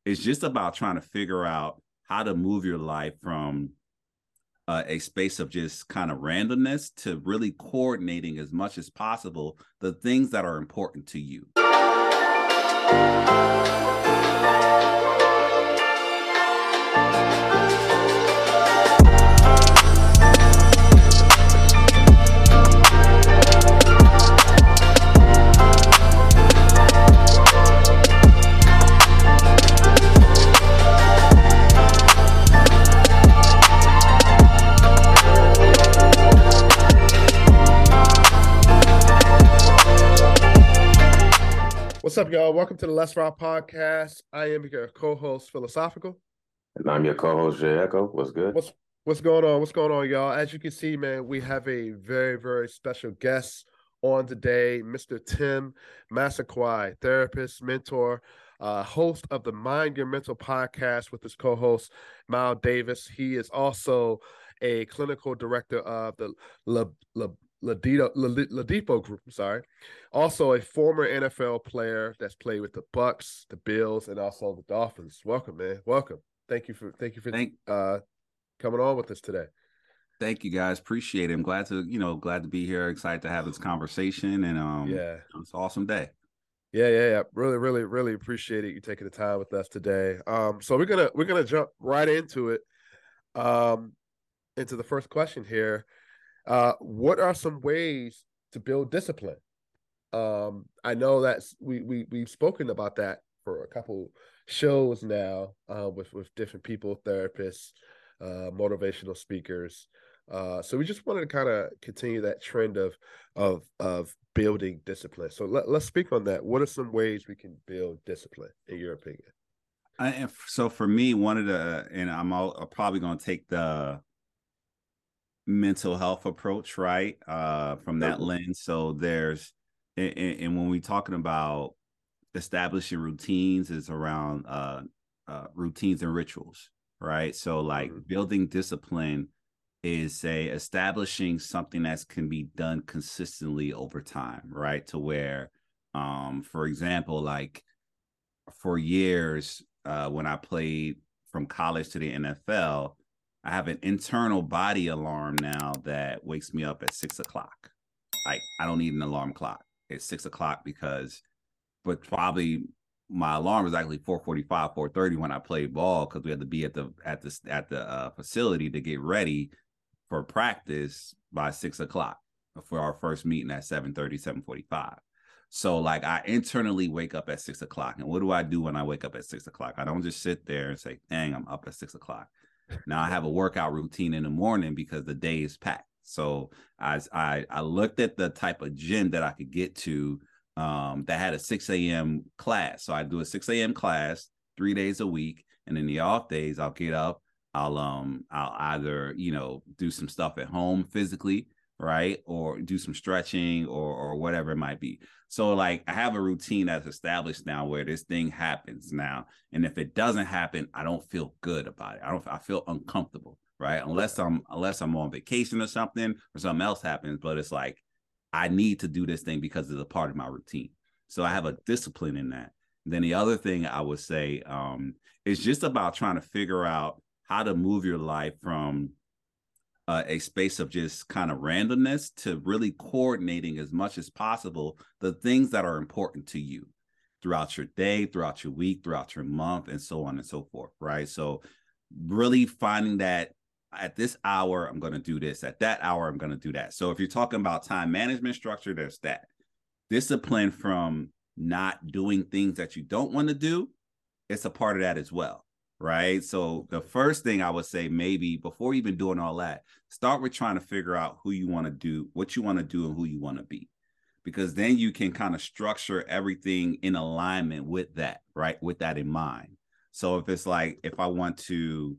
it's just about trying to figure out how to move your life from a space of just kind of randomness to really coordinating as much as possible the things that are important to you. What's up, y'all? Welcome to the Let's Rock Podcast. I am your co-host, Philosophical. And I'm your co-host, Jay Echo. What's good? What's going on? What's going on, y'all? As you can see, man, we have a very, very special guest on today, Mr. Tim Massaquoi, therapist, mentor, host of the Mind Your Mental podcast with his co-host, Mal Davis. He is also a clinical director of the Ladipo Group. Sorry, also a former NFL player that's played with the Bucks, the Bills, and also the Dolphins. Welcome, man. Welcome. Thank you for coming on with us today. Thank you, guys. Appreciate it. I'm glad to be here. Excited to have this conversation, and it's an awesome day. Yeah. Really appreciate it. You taking the time with us today. So we're gonna jump right into it. Into the first question here. What are some ways to build discipline? I know that we've spoken about that for a couple shows now, with different people, therapists, motivational speakers. So we just wanted to kind of continue that trend of building discipline. So let's speak on that. What are some ways we can build discipline, in your opinion? So for me, I'm probably going to take the mental health approach, right? From that lens. So and when we're talking about establishing routines, is around routines and rituals, right? So like building discipline is establishing something that can be done consistently over time, right? To where, for example, like for years, when I played from college to the NFL, I have an internal body alarm now that wakes me up at 6 o'clock. Like I don't need an alarm clock at 6 o'clock but probably my alarm was actually 4:45, 4:30 when I played ball, because we had to be at the facility to get ready for practice by 6 o'clock for our first meeting at 7:30, 7:45. So like I internally wake up at 6 o'clock. And what do I do when I wake up at 6 o'clock? I don't just sit there and say, dang, I'm up at 6 o'clock. Now I have a workout routine in the morning because the day is packed. So I looked at the type of gym that I could get to, that had a 6 a.m. class. So I do a 6 a.m. class 3 days a week. And in the off days, I'll get up. I'll either, do some stuff at home physically, right? Or do some stretching or whatever it might be. So like I have a routine that's established now where this thing happens now. And if it doesn't happen, I don't feel good about it. I feel uncomfortable, right? Unless I'm on vacation or something else happens, but it's like, I need to do this thing because it's a part of my routine. So I have a discipline in that. Then the other thing I would say, is just about trying to figure out how to move your life from a space of just kind of randomness to really coordinating as much as possible the things that are important to you throughout your day, throughout your week, throughout your month, and so on and so forth, right? So really finding that at this hour, I'm going to do this. At that hour, I'm going to do that. So if you're talking about time management structure, there's that. Discipline from not doing things that you don't want to do, it's a part of that as well. Right. So the first thing I would say, maybe before even doing all that, start with trying to figure out who you want to do, what you want to do, and who you want to be, because then you can kind of structure everything in alignment with that, right? With that in mind. So if it's like, if I want to,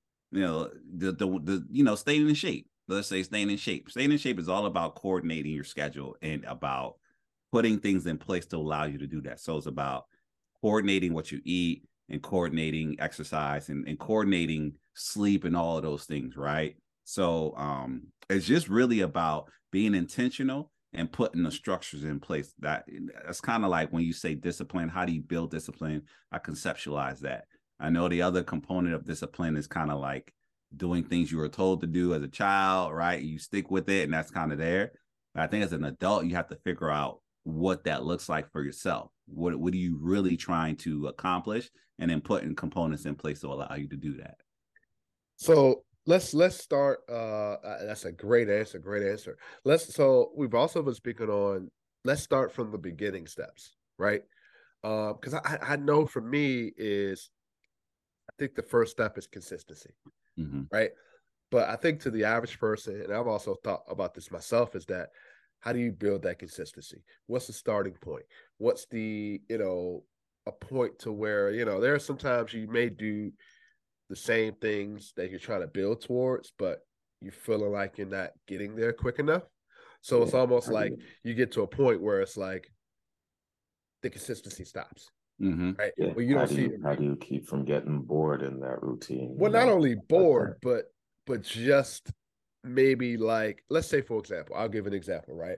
staying in shape, let's say staying in shape is all about coordinating your schedule and about putting things in place to allow you to do that. So it's about coordinating what you eat, and coordinating exercise and coordinating sleep and all of those things, right? So it's just really about being intentional and putting the structures in place. That's kind of like when you say discipline, how do you build discipline? I conceptualize that. I know the other component of discipline is kind of like doing things you were told to do as a child, right? You stick with it and that's kind of there. But I think as an adult, you have to figure out what that looks like for yourself. What are you really trying to accomplish? And then putting components in place to allow you to do that. So let's start. That's a great answer. Great answer. So we've also been speaking on. Let's start from the beginning steps, right? Because I know for me is, I think the first step is consistency, right? But I think to the average person, and I've also thought about this myself, is that how do you build that consistency? What's the starting point? What's the a point to where there are sometimes you may do the same things that you're trying to build towards, but you're feeling like you're not getting there quick enough. So it's almost like you get to a point where it's like the consistency stops. Right. Yeah. Well, you don't see how do you keep from getting bored in that routine? Well, not only bored, but just maybe like, let's say, for example, I'll give an example, right?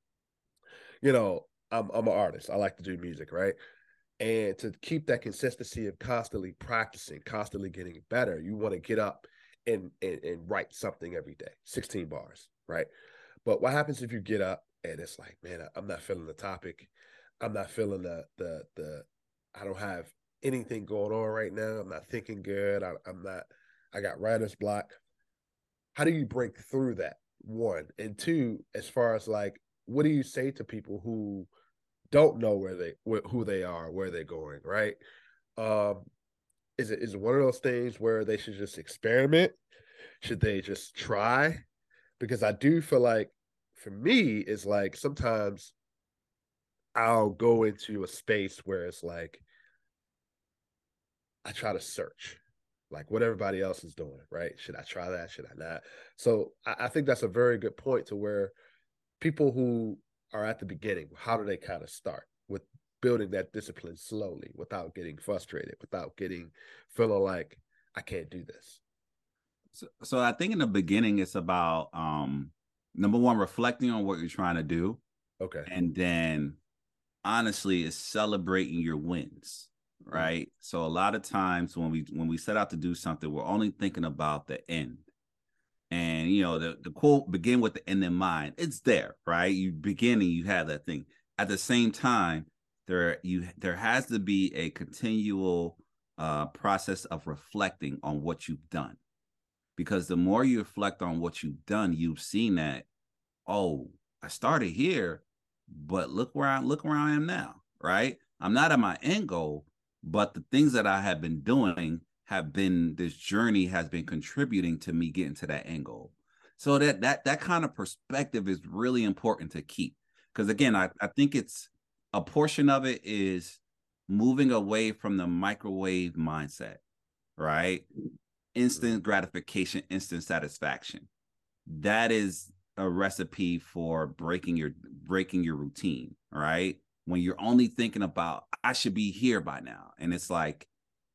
I'm an artist. I like to do music, right? And to keep that consistency of constantly practicing, constantly getting better, you want to get up and write something every day, 16 bars, right? But what happens if you get up and it's like, man, I'm not feeling the topic. I'm not feeling the I don't have anything going on right now. I'm not thinking good. I got writer's block. How do you break through that? One. And two, as far as like, what do you say to people who don't know who they are, where they're going, right? Is it one of those things where they should just experiment? Should they just try? Because I do feel like, for me, it's like sometimes I'll go into a space where it's like I try to search, like what everybody else is doing, right? Should I try that? Should I not? So I think that's a very good point to where people who are at the beginning, how do they kind of start with building that discipline slowly without getting frustrated, without feeling like I can't do this? So I think in the beginning, it's about number one, reflecting on what you're trying to do. Okay. And then honestly, it's celebrating your wins, right? So a lot of times when we set out to do something, we're only thinking about the end. And the quote, begin with the end in mind. It's there, right? You begin and you have that thing. At the same time, there has to be a continual process of reflecting on what you've done. Because the more you reflect on what you've done, you've seen that, oh, I started here, but look where I am now, right? I'm not at my end goal, but the things that I have been doing this journey has been contributing to me getting to that end goal. So that kind of perspective is really important to keep. Because again, I think it's a portion of it is moving away from the microwave mindset, right? Instant gratification, instant satisfaction. That is a recipe for breaking your routine, right? When you're only thinking about, I should be here by now. And it's like,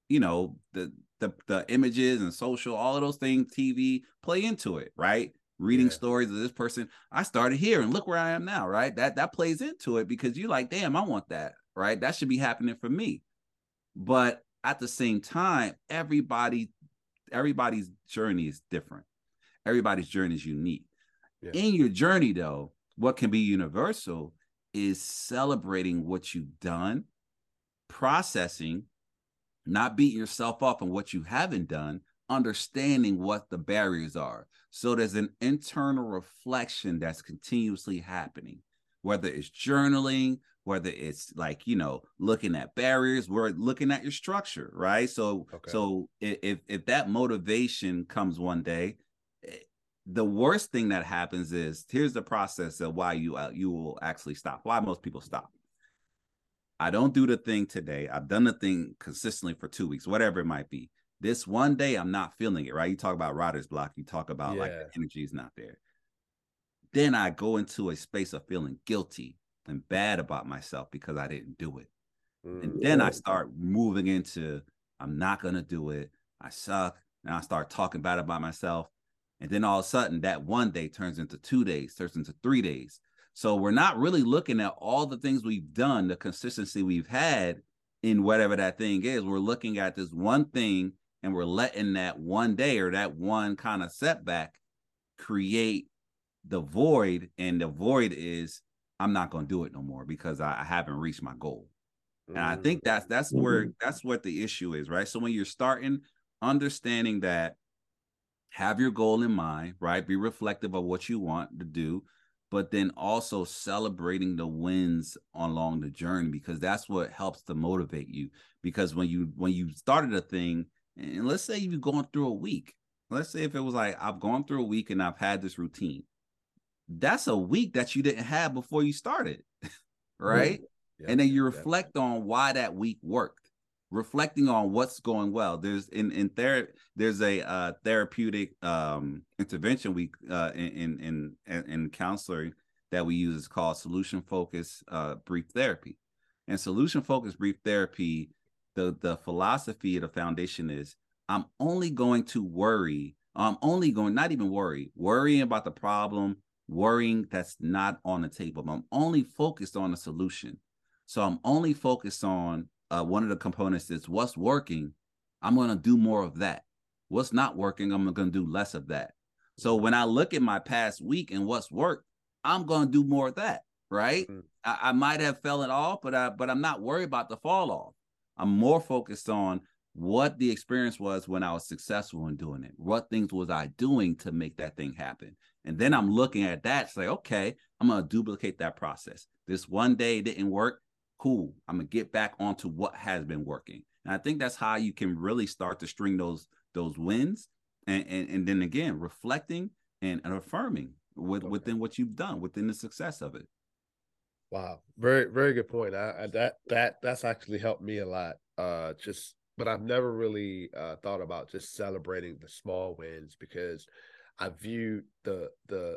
the images and social, all of those things, TV play into it, right? Reading stories of this person, I started here and look where I am now, right? That plays into it because you're like, damn, I want that, right? That should be happening for me. But at the same time, everybody's journey is different. Everybody's journey is unique. Yeah. In your journey, though, what can be universal is celebrating what you've done, processing, not beating yourself up on what you haven't done, understanding what the barriers are. So there's an internal reflection that's continuously happening, whether it's journaling, whether it's like, looking at barriers, we're looking at your structure, right? So, So if that motivation comes one day, the worst thing that happens is, here's the process of why you will actually stop, why most people stop. I don't do the thing today. I've done the thing consistently for 2 weeks, whatever it might be. This one day, I'm not feeling it, right? You talk about writer's block. You talk about like the energy is not there. Then I go into a space of feeling guilty and bad about myself because I didn't do it. And then I start moving into, I'm not going to do it. I suck. And I start talking bad about myself. And then all of a sudden, that one day turns into 2 days, turns into 3 days. So we're not really looking at all the things we've done, the consistency we've had in whatever that thing is. We're looking at this one thing and we're letting that one day or that one kind of setback create the void. And the void is, I'm not going to do it no more because I haven't reached my goal. And I think that's what the issue is, right? So when you're starting, understanding that, have your goal in mind, right? Be reflective of what you want to do, but then also celebrating the wins along the journey, because that's what helps to motivate you. Because when you started a thing, and let's say you've gone through a week, let's say if it was like, I've gone through a week and I've had this routine, that's a week that you didn't have before you started, right? Yeah, and then you reflect on why that week worked, reflecting on what's going well. There's there's a therapeutic intervention we in counseling that we use. Is called solution focused brief therapy. And solution focused brief therapy, the philosophy of the foundation is, I'm only going to worry. I'm only going, not even worrying about the problem, worrying that's not on the table. I'm only focused on the solution. So I'm only focused on one of the components is what's working. I'm going to do more of that. What's not working, I'm going to do less of that. So when I look at my past week and what's worked, I'm going to do more of that, right? Mm-hmm. I might have fallen off, but I'm not worried about the fall off. I'm more focused on what the experience was when I was successful in doing it. What things was I doing to make that thing happen? And then I'm looking at that, say, okay, I'm going to duplicate that process. This one day didn't work. Cool. I'm going to get back onto what has been working. And I think that's how you can really start to string those wins. And then again, reflecting and affirming within what you've done, within the success of it. Wow. Very, very good point. That's actually helped me a lot. But I've never really thought about just celebrating the small wins, because I view the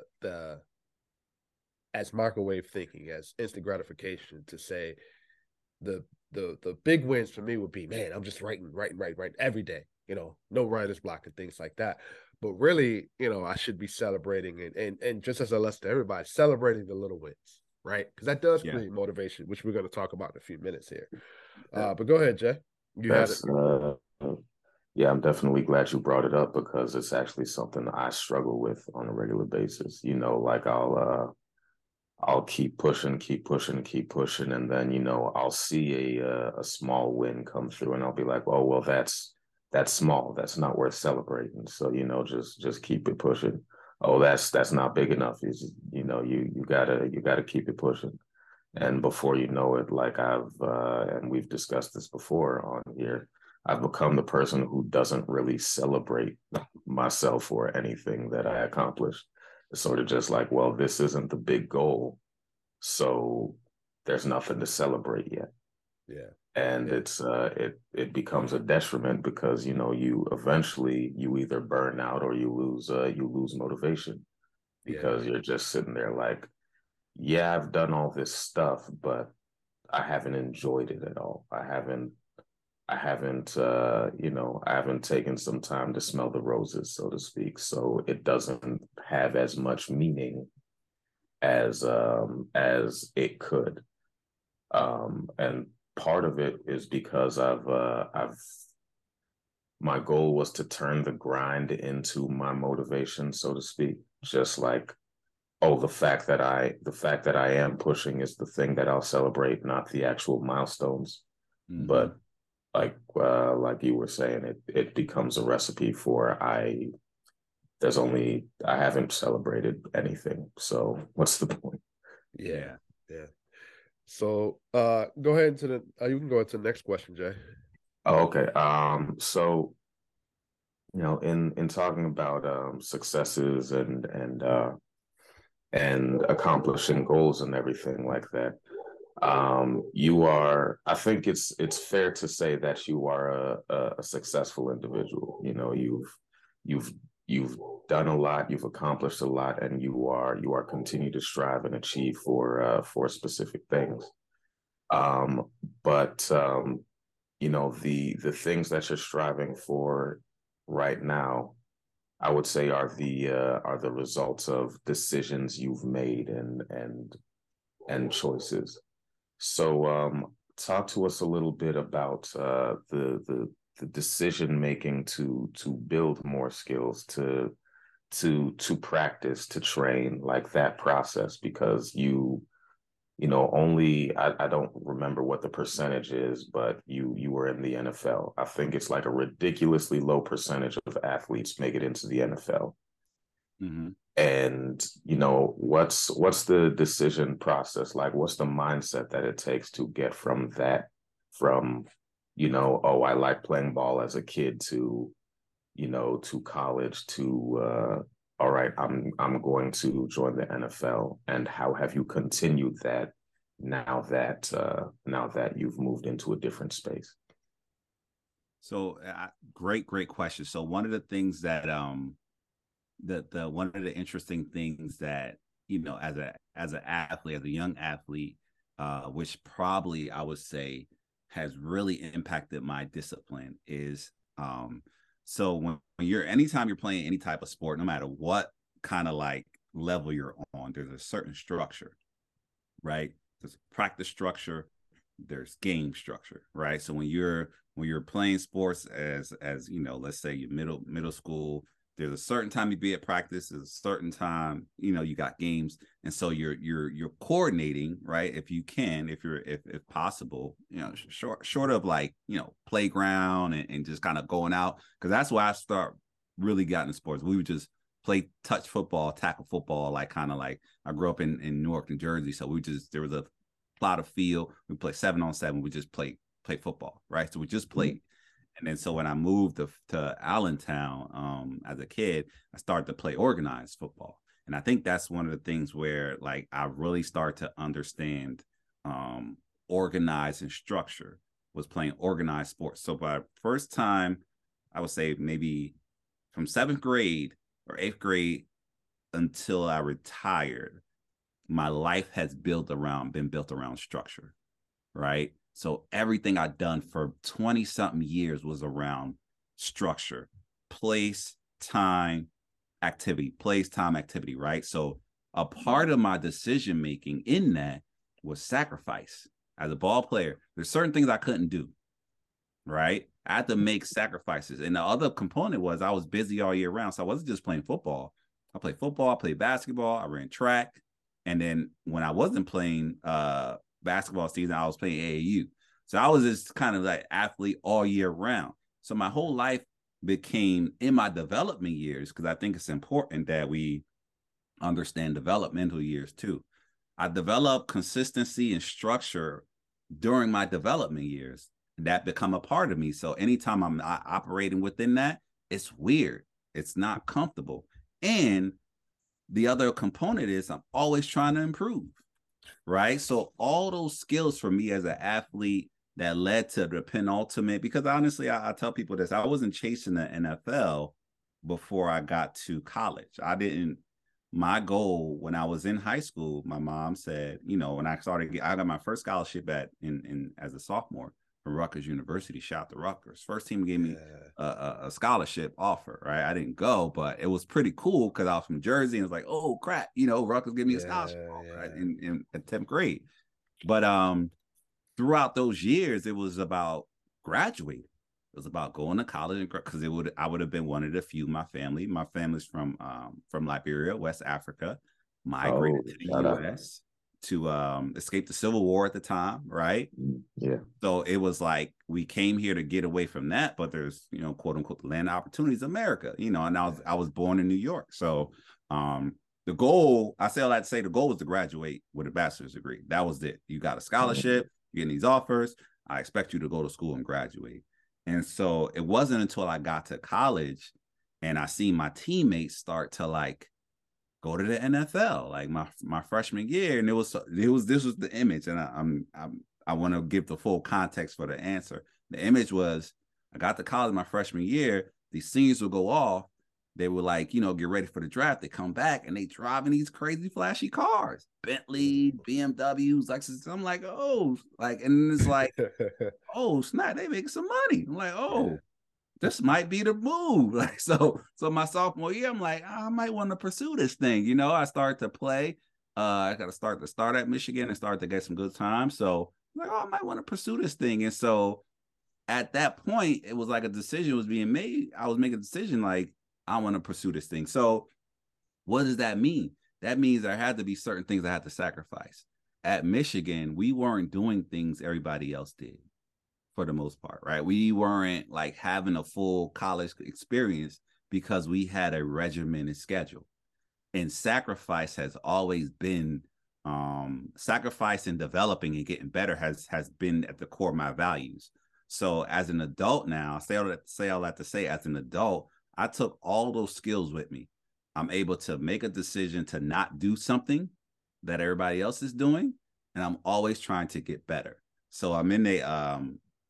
as microwave thinking, as instant gratification, to say the big wins for me would be, man, I'm just writing every day, no writer's block and things like that. But really, I should be celebrating and just as a lesson to everybody, celebrating the little wins, right? Because that does create motivation, which we're going to talk about in a few minutes here. But go ahead, Jay. Yeah, I'm definitely glad you brought it up, because it's actually something I struggle with on a regular basis. Like I'll keep pushing, and then I'll see a small win come through, and I'll be like, oh well, that's small. That's not worth celebrating. So just keep it pushing. Oh, that's not big enough. You gotta keep it pushing. And before you know it, like and we've discussed this before on here, I've become the person who doesn't really celebrate myself or anything that I accomplished. It's sort of just like, well, this isn't the big goal, so there's nothing to celebrate yet. Yeah. And it becomes a detriment, because you eventually either burn out or you lose motivation, because you're just sitting there like, yeah, I've done all this stuff, but I haven't enjoyed it at all. I haven't taken some time to smell the roses, so to speak. So it doesn't have as much meaning as it could. And part of it is because my goal was to turn the grind into my motivation, so to speak. Just like, oh, the fact that I am pushing is the thing that I'll celebrate, not the actual milestones. Mm-hmm. But like you were saying, it becomes a recipe for I haven't celebrated anything. So what's the point? Yeah. So go ahead into you can go into the next question, Jay. Oh, okay. So in talking about successes and accomplishing goals and everything like that, I think it's fair to say that you are a successful individual. You've done a lot, you've accomplished a lot, and you are continue to strive and achieve for specific things. But the things that you're striving for right now, I would say are the results of decisions you've made and and choices. So talk to us a little bit about the decision making to build more skills, to practice, to train, like that process, because you know, only I don't remember what the percentage is, but you were in the NFL. I think it's like a ridiculously low percentage of athletes make it into the NFL. Mm-hmm. And you know, what's the decision process like? What's the mindset that it takes to get from that, from, you know, oh, I like playing ball as a kid, to, you know, to college, to all right, I'm going to join the NFL. And how have you continued that now that you've moved into a different space? So great question. So one of the things that the one of the interesting things that, you know, as an athlete, as a young athlete, which probably I would say has really impacted my discipline is so when you're anytime you're playing any type of sport, no matter what kind of like level you're on, there's a certain structure, right? There's practice structure, there's game structure, right? So when you're playing sports as you know, let's say you're middle school, there's a certain time you be at practice, there's a certain time, you know, you got games. And so you're coordinating, right? If you can, if possible, you know, short of like, you know, playground and just kind of going out. Cause that's why I start really got into sports. We would just play touch football, tackle football, like kind of like I grew up in Newark, New Jersey. So there was a plot of field. We play 7-on-7. We just play football, right? So we just played. Mm-hmm. And then so when I moved to Allentown as a kid, I started to play organized football. And I think that's one of the things where like I really start to understand organized and structure, was playing organized sports. So by first time, I would say maybe from 7th grade or 8th grade until I retired, my life has been built around structure, right? So everything I've done for 20 something years was around structure, place, time, activity, right? So a part of my decision making in that was sacrifice. As a ball player, there's certain things I couldn't do, right? I had to make sacrifices. And the other component was I was busy all year round. So I wasn't just playing football. I played football, I played basketball, I ran track. And then when I wasn't playing basketball season, I was playing AAU. So I was just kind of like athlete all year round. So my whole life became in my development years, because I think it's important that we understand developmental years too. I developed consistency and structure during my development years that become a part of me. So anytime I'm not operating within that, it's weird. It's not comfortable. And the other component is I'm always trying to improve, right? So all those skills for me as an athlete that led to the penultimate, because honestly, I tell people this, I wasn't chasing the NFL before I got to college. My goal when I was in high school, my mom said, you know, when I got my first scholarship as a sophomore from Rutgers University. Shout out to Rutgers. First team gave me a scholarship offer, right? I didn't go, but it was pretty cool because I was from Jersey and it was like, oh crap, you know, Rutgers gave me a scholarship offer, right? in 10th grade. But throughout those years, it was about graduating. It was about going to college, because I would have been one of the few. My family's from Liberia, West Africa, migrated to the U.S. to escape the Civil War at the time, right? Yeah. So it was like we came here to get away from that, but there's, you know, quote unquote, the land of opportunities, America, you know. And I was born in New York, so the goal, I say all that to say, the goal was to graduate with a bachelor's degree. That was it. You got a scholarship, you're getting these offers. I expect you to go to school and graduate. And so it wasn't until I got to college and I seen my teammates start to like go to the NFL, like my freshman year, and this was the image, and I want to give the full context for the answer. The image was I got to college my freshman year, these seniors would go off, they were like, you know, get ready for the draft. They come back and they driving these crazy flashy cars, Bentley, BMWs, Lexus. I'm like, oh, like, and it's like, oh snap, they make some money. I'm like, oh. Yeah. This might be the move. Like, so my sophomore year, I'm like, I might want to pursue this thing. You know, I started to play I got to start at Michigan and start to get some good time. So I'm like, oh, I might want to pursue this thing. And so at that point, it was like a decision was being made. I was making a decision like, I want to pursue this thing. So what does that mean? That means there had to be certain things I had to sacrifice. At Michigan, we weren't doing things everybody else did for the most part, right? We weren't like having a full college experience because we had a regimented schedule. And sacrifice has always been sacrifice and developing and getting better has been at the core of my values. So as an adult now, say all that to say, as an adult, I took all those skills with me. I'm able to make a decision to not do something that everybody else is doing, and I'm always trying to get better. So I'm in a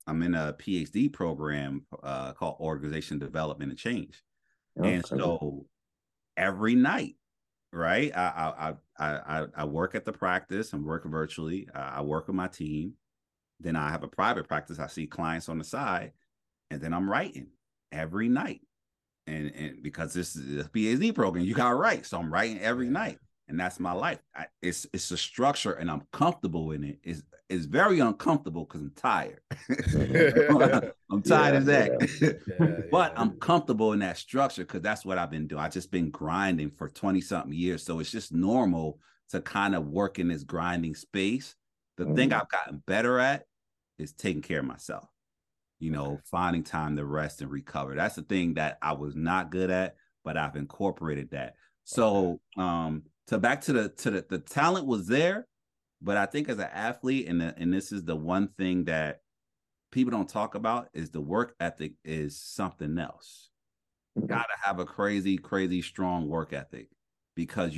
PhD program called Organization Development and Change, and so every night, right, I work at the practice. I'm working virtually. I work with my team. Then I have a private practice. I see clients on the side, and then I'm writing every night. And because this is a PhD program, you got to write. So I'm writing every night, and that's my life. It's a structure, and I'm comfortable in it. It's very uncomfortable because I'm tired. I'm tired as that. But I'm comfortable in that structure because that's what I've been doing. I've just been grinding for 20-something years. So it's just normal to kind of work in this grinding space. The thing I've gotten better at is taking care of myself. Finding time to rest and recover. That's the thing that I was not good at, but I've incorporated that. So, back to the talent was there, but I think as an athlete, and this is the one thing that people don't talk about, is the work ethic is something else. You gotta have a crazy, crazy strong work ethic because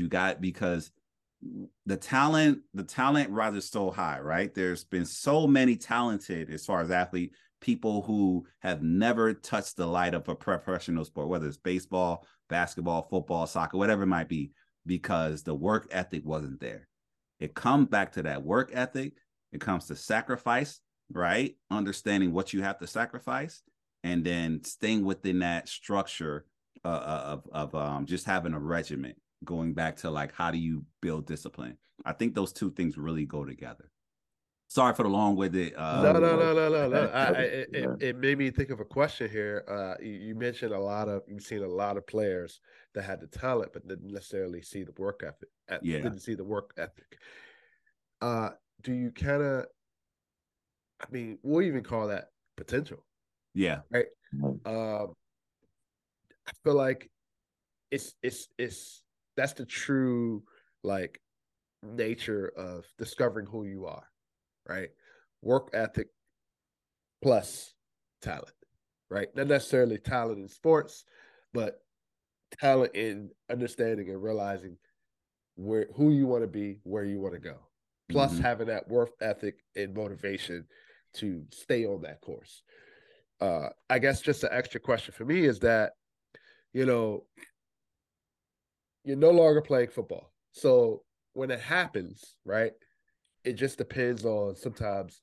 the talent rises so high, right? There's been so many talented as far as athlete people who have never touched the light of a professional sport, whether it's baseball, basketball, football, soccer, whatever it might be, because the work ethic wasn't there. It comes back to that work ethic. It comes to sacrifice, right? Understanding what you have to sacrifice, and then staying within that structure of just having a regiment. Going back to like, how do you build discipline? I think those two things really go together. Sorry for the long-winded. No. It made me think of a question here. You mentioned you've seen a lot of players that had the talent, but didn't necessarily see the work ethic. Didn't see the work ethic. Do you kind of? I mean, we'll even call that potential. Yeah. Right. I feel like it's that's the true like nature of discovering who you are. Right? Work ethic plus talent, right? Not necessarily talent in sports, but talent in understanding and realizing who you want to be, where you want to go. Plus having that work ethic and motivation to stay on that course. I guess just an extra question for me is that, you're no longer playing football. So when it happens, right? It just depends on sometimes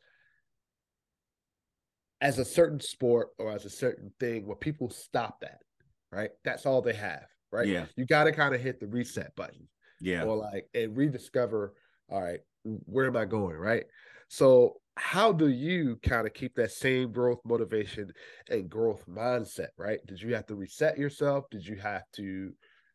as a certain sport or as a certain thing where people stop that, right? That's all they have, right? Yeah. You got to kind of hit the reset button. Yeah. Or and rediscover, all right, where am I going, right? So how do you kind of keep that same growth motivation and growth mindset, right? Did you have to reset yourself? Did you have to,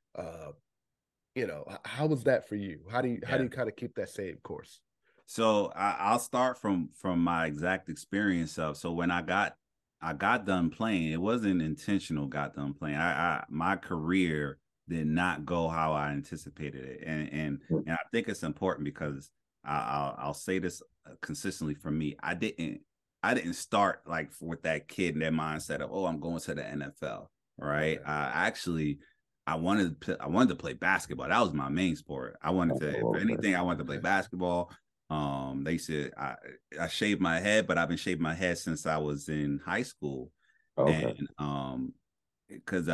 how was that for you? How do you kind of keep that same course? So I'll start from my exact experience of, so when I got done playing, it wasn't intentional. Got done playing. My career did not go how I anticipated it, and I think it's important because I'll say this consistently for me. I didn't start like with that kid in that mindset of, oh, I'm going to the NFL, right? I wanted to play basketball. That was my main sport. I wanted to play basketball. They said I shaved my head, but I've been shaving my head since I was in high school. Okay. And because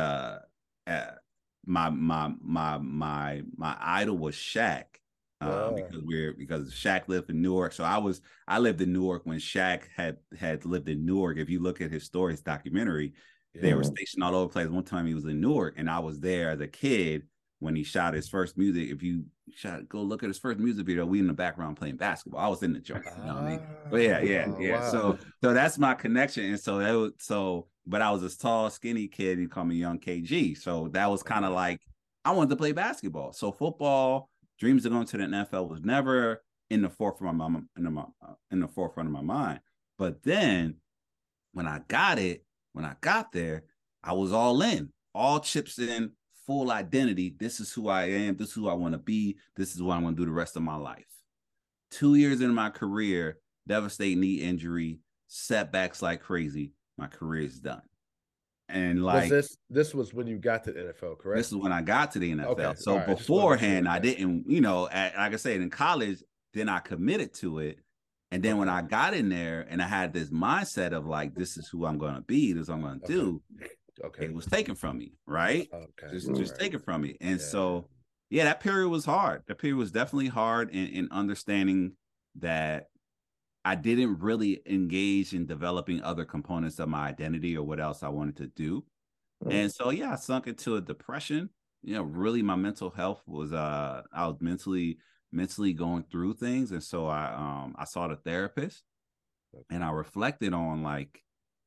my idol was Shaq. Because Shaq lived in Newark. So I lived in Newark when Shaq had lived in Newark. If you look at his story, his documentary, they were stationed all over the place. One time he was in Newark, and I was there as a kid when he shot his first music. If you you should go look at his first music video. We in the background playing basketball. I was in the joint, you know what I mean? But yeah. Wow. So that's my connection. And but I was this tall, skinny kid. He called me Young KG. So that was kind of like, I wanted to play basketball. So football, dreams of going to the NFL was never in the forefront of my mind. But then when I got there, I was all in, all chips in, full identity. This is who I am. This is who I want to be. This is what I'm going to do the rest of my life. 2 years into my career, devastating knee injury, setbacks like crazy. My career is done. And like this was when you got to the NFL, correct? This is when I got to the NFL. Okay. So right. beforehand, I didn't, like I said, in college, then I committed to it. And then when I got in there and I had this mindset of like, this is who I'm going to be, this is what I'm going to do. Okay. It was taken from me, right? Okay. Just taken from me. And so, that period was hard. That period was definitely hard in understanding that I didn't really engage in developing other components of my identity or what else I wanted to do. And so, I sunk into a depression. Really my mental health was, I was mentally going through things. And so I saw the therapist and I reflected on like,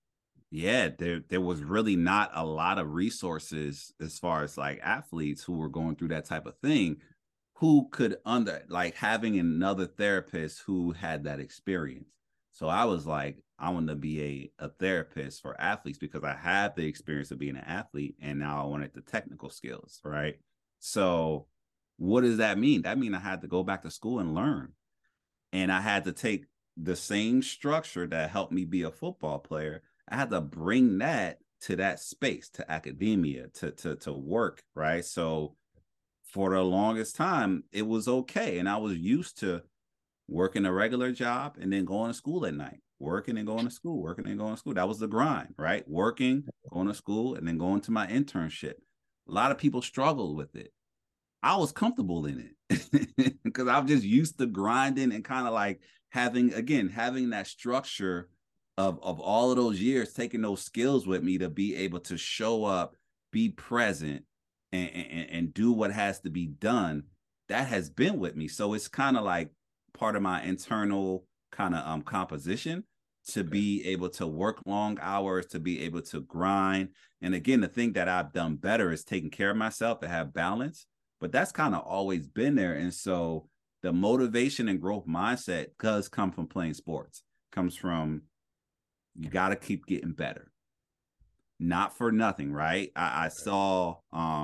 there was really not a lot of resources as far as like athletes who were going through that type of thing, who could having another therapist who had that experience. So I was like, I want to be a therapist for athletes because I had the experience of being an athlete and now I wanted the technical skills, right? So what does that mean? That means I had to go back to school and learn. And I had to take the same structure that helped me be a football player. I had to bring that to that space, to academia, to work, right? So for the longest time, it was okay. And I was used to working a regular job and then going to school at night, working and going to school, working and going to school. That was the grind, right? Working, going to school, and then going to my internship. A lot of people struggled with it. I was comfortable in it because I'm just used to grinding and kind of like having that structure of all of those years, taking those skills with me to be able to show up, be present, and do what has to be done. That has been with me. So it's kind of like part of my internal kind of composition to be able to work long hours, to be able to grind. And again, the thing that I've done better is taking care of myself, to have balance. But that's kind of always been there. And so the motivation and growth mindset does come from playing sports. Comes from, you got to keep getting better. Not for nothing, right? I saw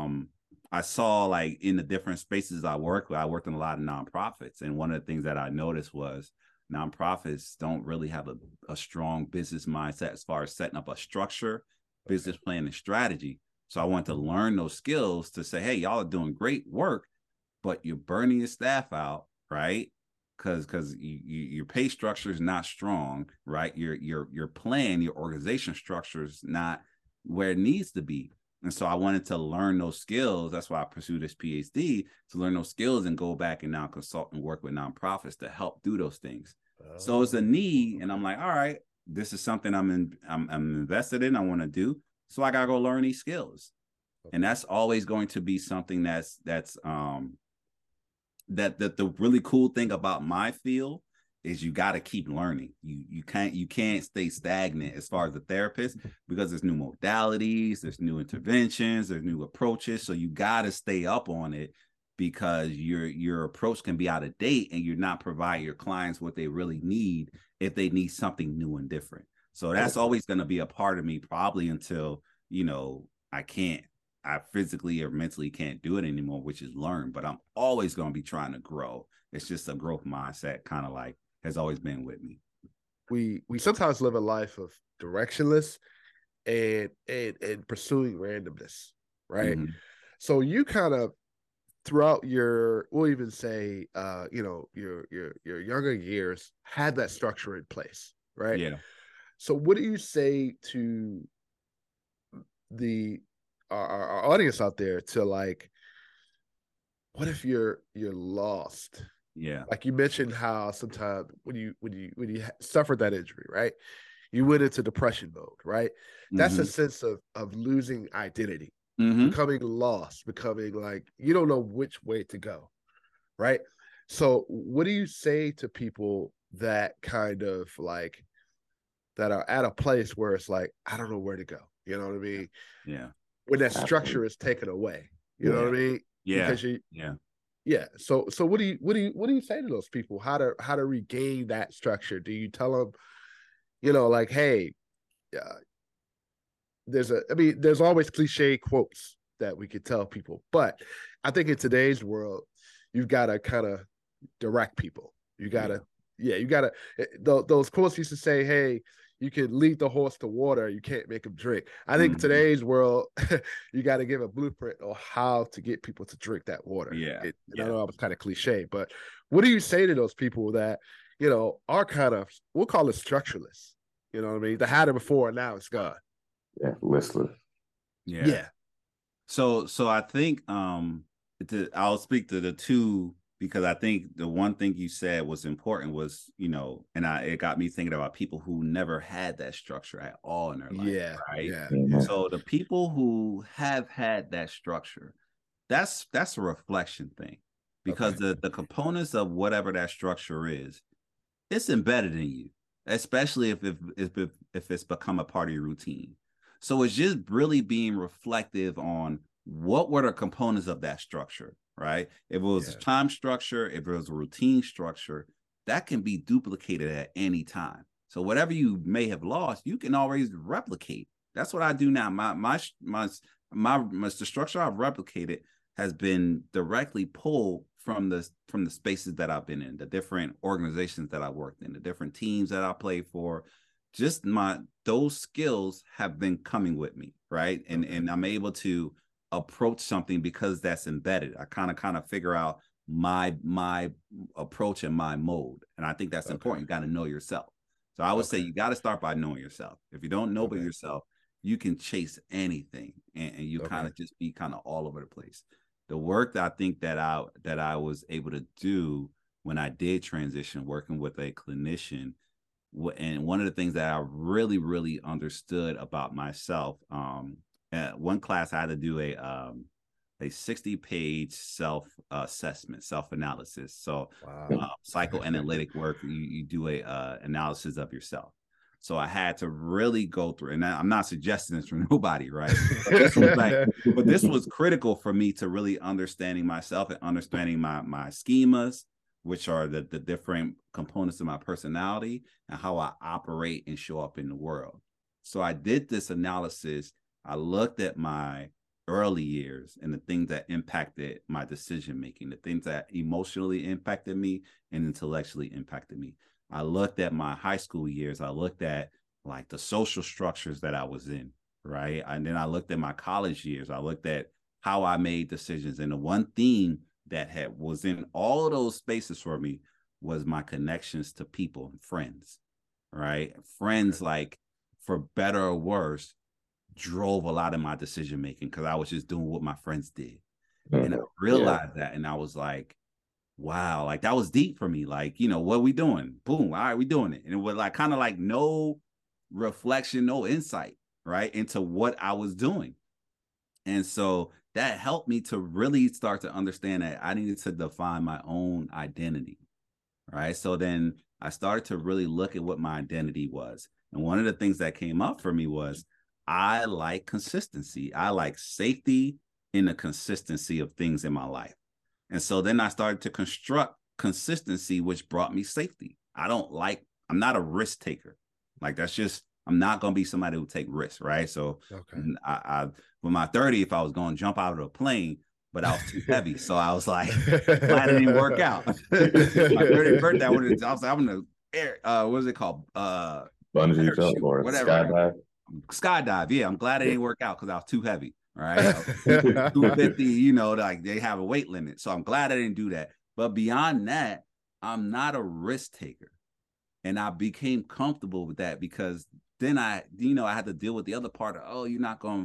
like in the different spaces I worked in a lot of nonprofits. And one of the things that I noticed was nonprofits don't really have a strong business mindset as far as setting up a structure, business plan, and strategy. So I want to learn those skills to say, hey, y'all are doing great work, but you're burning your staff out, right? Because your pay structure is not strong, right? Your plan, your organization structure is not where it needs to be. And so I wanted to learn those skills. That's why I pursued this PhD, to learn those skills and go back and now consult and work with nonprofits to help do those things. So it's a need, and I'm like, all right, this is something I'm invested in. I want to do. So I gotta go learn these skills. And that's always going to be something that the really cool thing about my field is you got to keep learning. You can't stay stagnant as far as the therapist, because there's new modalities, there's new interventions, there's new approaches. So you got to stay up on it, because your approach can be out of date and you're not providing your clients what they really need if they need something new and different. So that's always going to be a part of me, probably until, I physically or mentally can't do it anymore, which is learn, but I'm always going to be trying to grow. It's just a growth mindset, kind of like has always been with me. We sometimes live a life of directionless and pursuing randomness, right? Mm-hmm. So you kind of throughout we'll even say, your younger years had that structure in place, right? Yeah. So what do you say to our audience out there to like, what if you're lost? Yeah. Like you mentioned how sometimes when you suffered that injury, right, you went into depression mode, right? That's a sense of losing identity, becoming lost, becoming like, you don't know which way to go, right? So what do you say to people that kind of like that are at a place where it's like, I don't know where to go. You know what I mean? Yeah. When that Absolutely. structure is taken away. You know what I mean? Yeah. Because yeah. So what do you say to those people? How to regain that structure? Do you tell them, like, hey, there's always cliche quotes that we could tell people, but I think in today's world, you've got to kind of direct people. You gotta, you gotta. Those quotes used to say, "Hey, you can lead the horse to water, you can't make him drink." I think today's world, you got to give a blueprint on how to get people to drink that water. I know it was kind of cliche, but what do you say to those people that are kind of, we'll call it structureless? You know what I mean? They had it before, and now it's gone. Yeah, listless. Yeah. So I think I'll speak to the two, because I think the one thing you said was important was, and it got me thinking about people who never had that structure at all in their life. Right. Yeah. Mm-hmm. So the people who have had that structure, that's a reflection thing, because the components of whatever that structure is, it's embedded in you, especially if it's become a part of your routine. So it's just really being reflective on what were the components of that structure, right? If it was a time structure, if it was a routine structure, that can be duplicated at any time. So whatever you may have lost, you can always replicate. That's what I do now. The structure I've replicated has been directly pulled from the spaces that I've been in, the different organizations that I worked in, the different teams that I played for. Just those skills have been coming with me, right? And I'm able to approach something because that's embedded. I kind of figure out my approach and my mode, and I think that's important. You got to know yourself. So I would say you got to start by knowing yourself. If you don't know about yourself, you can chase anything, and you kind of just be kind of all over the place. The work that I think that I was able to do when I did transition, working with a clinician. And one of the things that I really, really understood about myself, one class I had to do a 60-page self-assessment, self-analysis. So psychoanalytic work, you do a analysis of yourself. So I had to really go through, and I'm not suggesting this from nobody, right? But this was critical for me to really understanding myself and understanding my schemas, which are the different components of my personality and how I operate and show up in the world. So I did this analysis. I looked at my early years and the things that impacted my decision-making, the things that emotionally impacted me and intellectually impacted me. I looked at my high school years. I looked at like the social structures that I was in, right? And then I looked at my college years. I looked at how I made decisions. And the one theme that was in all of those spaces for me was my connections to people and friends, right? Friends, like, for better or worse, drove a lot of my decision making because I was just doing what my friends did. And I realized that, and I was like, wow, like that was deep for me. Like, what are we doing? Boom, all right, we doing it. And it was like kind of like no reflection, no insight, right, into what I was doing. And so that helped me to really start to understand that I needed to define my own identity, right? So then I started to really look at what my identity was. And one of the things that came up for me was I like consistency. I like safety in the consistency of things in my life. And so then I started to construct consistency, which brought me safety. I'm not a risk taker. Like, I'm not going to be somebody who take risks, right? So I with my 30, if I was going to jump out of a plane, but I was too heavy. So I was like, glad it didn't work out. My 30th birthday, I was like, I'm going to air, what is it called? Bungee jump or whatever. Skydive. Skydive. Yeah, I'm glad it didn't work out because I was too heavy. Right. 250, like they have a weight limit. So I'm glad I didn't do that. But beyond that, I'm not a risk taker. And I became comfortable with that because then I had to deal with the other part of, you're not going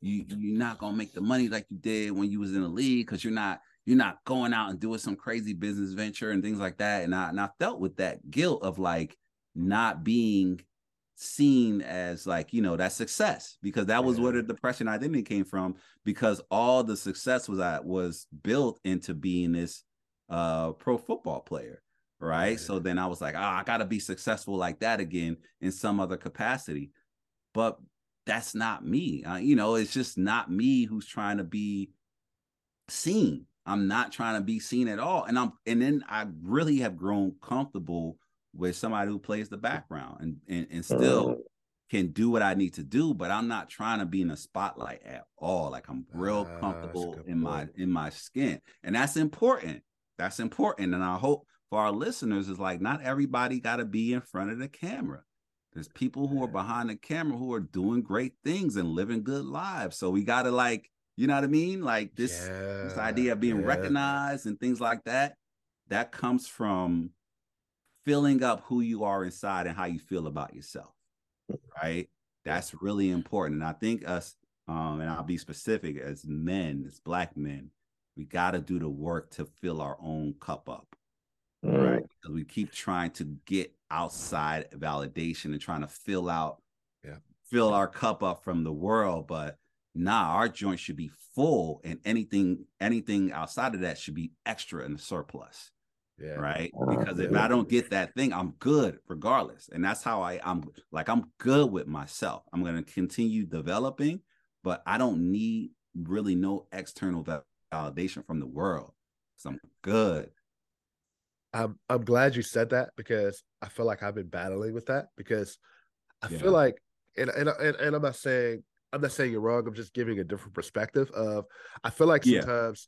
to make the money like you did when you was in the league because you're not going out and doing some crazy business venture and things like that. And I felt with that guilt of like not being seen as like, that success, because that was where the depression identity came from, because all the success was built into being this pro football player, right? Yeah. So then I was like, I got to be successful like that again in some other capacity. But that's not me. It's just not me who's trying to be seen. I'm not trying to be seen at all. And then I really have grown comfortable with somebody who plays the background and still can do what I need to do, but I'm not trying to be in the spotlight at all. Like I'm real comfortable in my skin. And that's important. That's important. And I hope for our listeners is like not everybody got to be in front of the camera. There's people who are behind the camera who are doing great things and living good lives. So we got to like, you know what I mean? Like this idea of being recognized and things like that, that comes from filling up who you are inside and how you feel about yourself, right? That's really important. And I think us, and I'll be specific, as men, as Black men, we got to do the work to fill our own cup up, right? Because we keep trying to get outside validation and trying to fill our cup up from the world, but our joint should be full, and anything outside of that should be extra in the surplus. Yeah. Right. Because if I don't get that thing, I'm good regardless. And that's how I'm good with myself. I'm going to continue developing, but I don't need really no external validation from the world. So I'm good. I'm glad you said that, because I feel like I've been battling with that, because I feel like, and I'm not saying you're wrong. I'm just giving a different perspective of, I feel like sometimes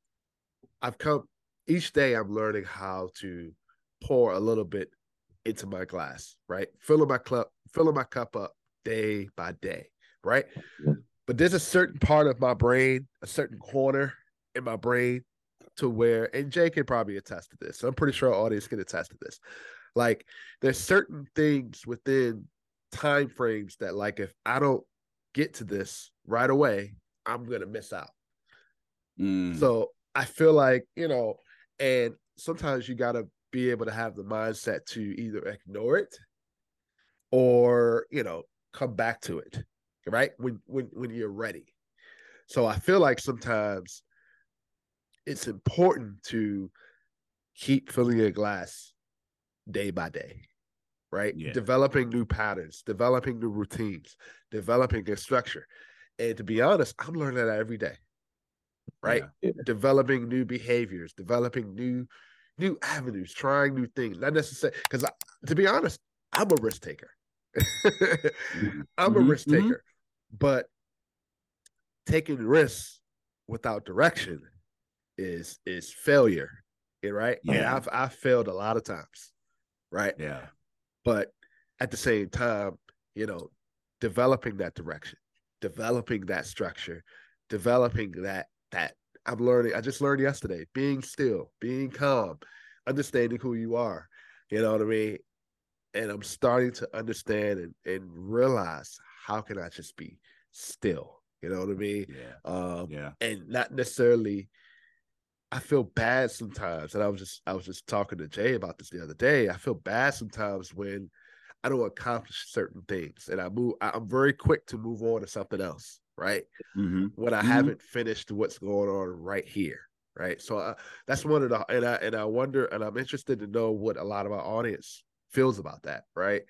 each day I'm learning how to pour a little bit into my glass, right? Filling my cup up day by day, right? But there's a certain part of my brain, a certain corner in my brain to where, and Jay can probably attest to this, so I'm pretty sure our audience can attest to this. Like there's certain things within time frames that, like, if I don't get to this right away, I'm going to miss out. So I feel like, and sometimes you got to be able to have the mindset to either ignore it or, come back to it, right? When you're ready. So I feel like sometimes it's important to keep filling your glass day by day, right? Yeah. Developing new patterns, developing new routines, developing a structure. And to be honest, I'm learning that every day. Right? Yeah. Developing new behaviors, developing new avenues, trying new things. Not necessarily, because to be honest, I'm a risk taker. I'm a risk taker. But taking risks without direction is failure. Right? Yeah. And I've failed a lot of times. Right? Yeah. But at the same time, developing that direction, developing that structure, developing that I'm learning. I just learned yesterday, being still, being calm, understanding who you are. You know what I mean? And I'm starting to understand and realize, how can I just be still? You know what I mean? Yeah. And not necessarily, I feel bad sometimes. And I was just talking to Jay about this the other day. I feel bad sometimes when I don't accomplish certain things, and I'm very quick to move on to something else. Right. When I haven't finished what's going on right here. Right. So that's one of the, and I wonder, and I'm interested to know what a lot of our audience feels about that. Right.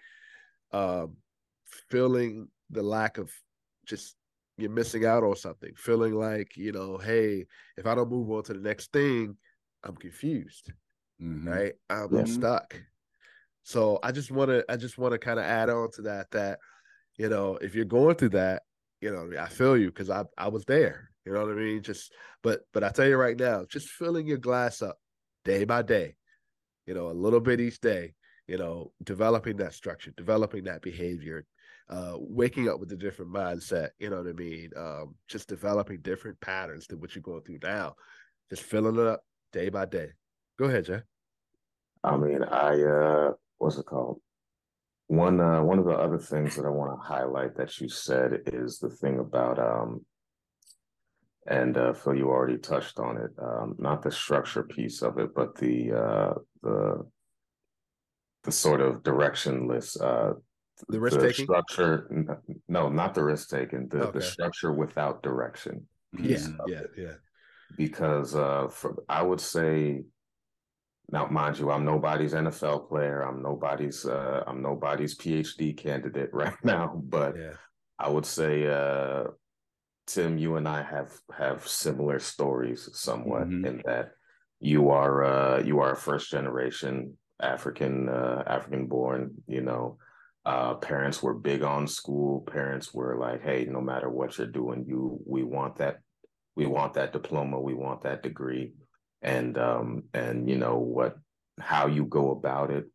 Feeling the lack of, just, you're missing out on something, feeling like, hey, if I don't move on to the next thing, I'm confused. Right. I'm stuck. So I just want to kind of add on to that, if you're going through that, I feel you, because I was there. You know what I mean? But I tell you right now, just filling your glass up day by day, a little bit each day, developing that structure, developing that behavior, waking up with a different mindset, you know what I mean? Just developing different patterns to what you're going through now, just filling it up day by day. Go ahead, Jay. I mean, what's it called? One of the other things that I want to highlight that you said is the thing about and Phil, you already touched on it, not the structure piece of it, but the sort of directionless the risk taking structure. No, not the risk taking. The structure without direction. Yeah. Because I would say Now, mind you, I'm nobody's NFL player. I'm nobody's PhD candidate right now. But Yeah. I would say, Tim, you and I have similar stories somewhat in that you are a first generation African born. Parents were big on school. Parents were like, hey, no matter what you're doing, we want that diploma, we want that degree, and you know what, how you go about it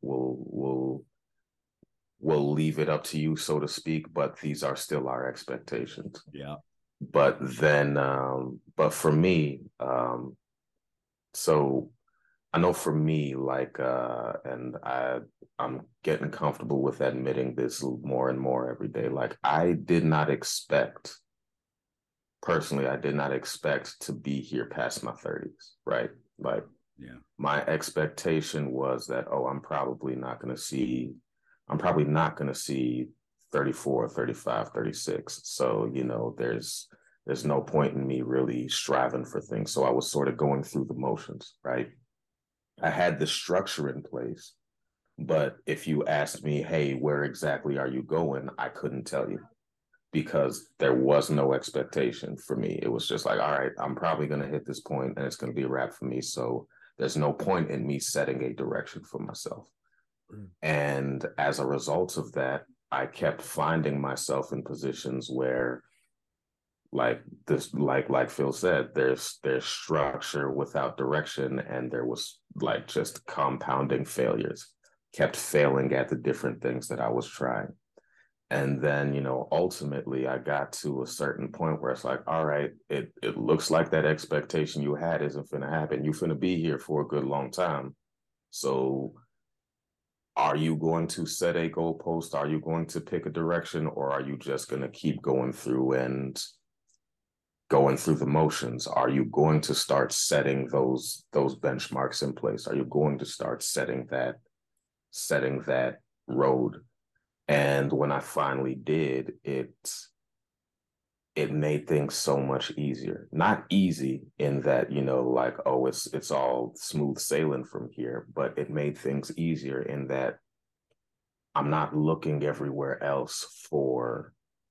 will leave it up to you, so to speak. But these are still our expectations. Yeah. But then, but for me, so I know for me, like, and I'm getting comfortable with admitting this more and more every day. Like, personally, I did not expect to be here past my 30s, right? Like, Yeah. my expectation was that, oh, I'm probably not going to see 34, 35, 36. So, there's no point in me really striving for things. So I was sort of going through the motions, right? I had the structure in place, but if you asked me, hey, where exactly are you going? I couldn't tell you because there was no expectation for me. It was just like, all right, I'm probably going to hit this point and it's going to be a wrap for me. So there's no point in me setting a direction for myself. And as a result of that, I kept finding myself in positions where, like Phil said, there's structure without direction, and there was like just compounding failures, kept failing at the different things that I was trying. And then, ultimately I got to a certain point where it's like, all right, it looks like that expectation you had isn't finna happen. You finna be here for a good long time. So are you going to set a goalpost? Are you going to pick a direction? Or are you just going to keep going through the motions? Are you going to start setting those benchmarks in place? Are you going to start setting that road? And when I finally did, it made things so much easier. Not easy in that, like, oh, it's all smooth sailing from here, but it made things easier in that I'm not looking everywhere else for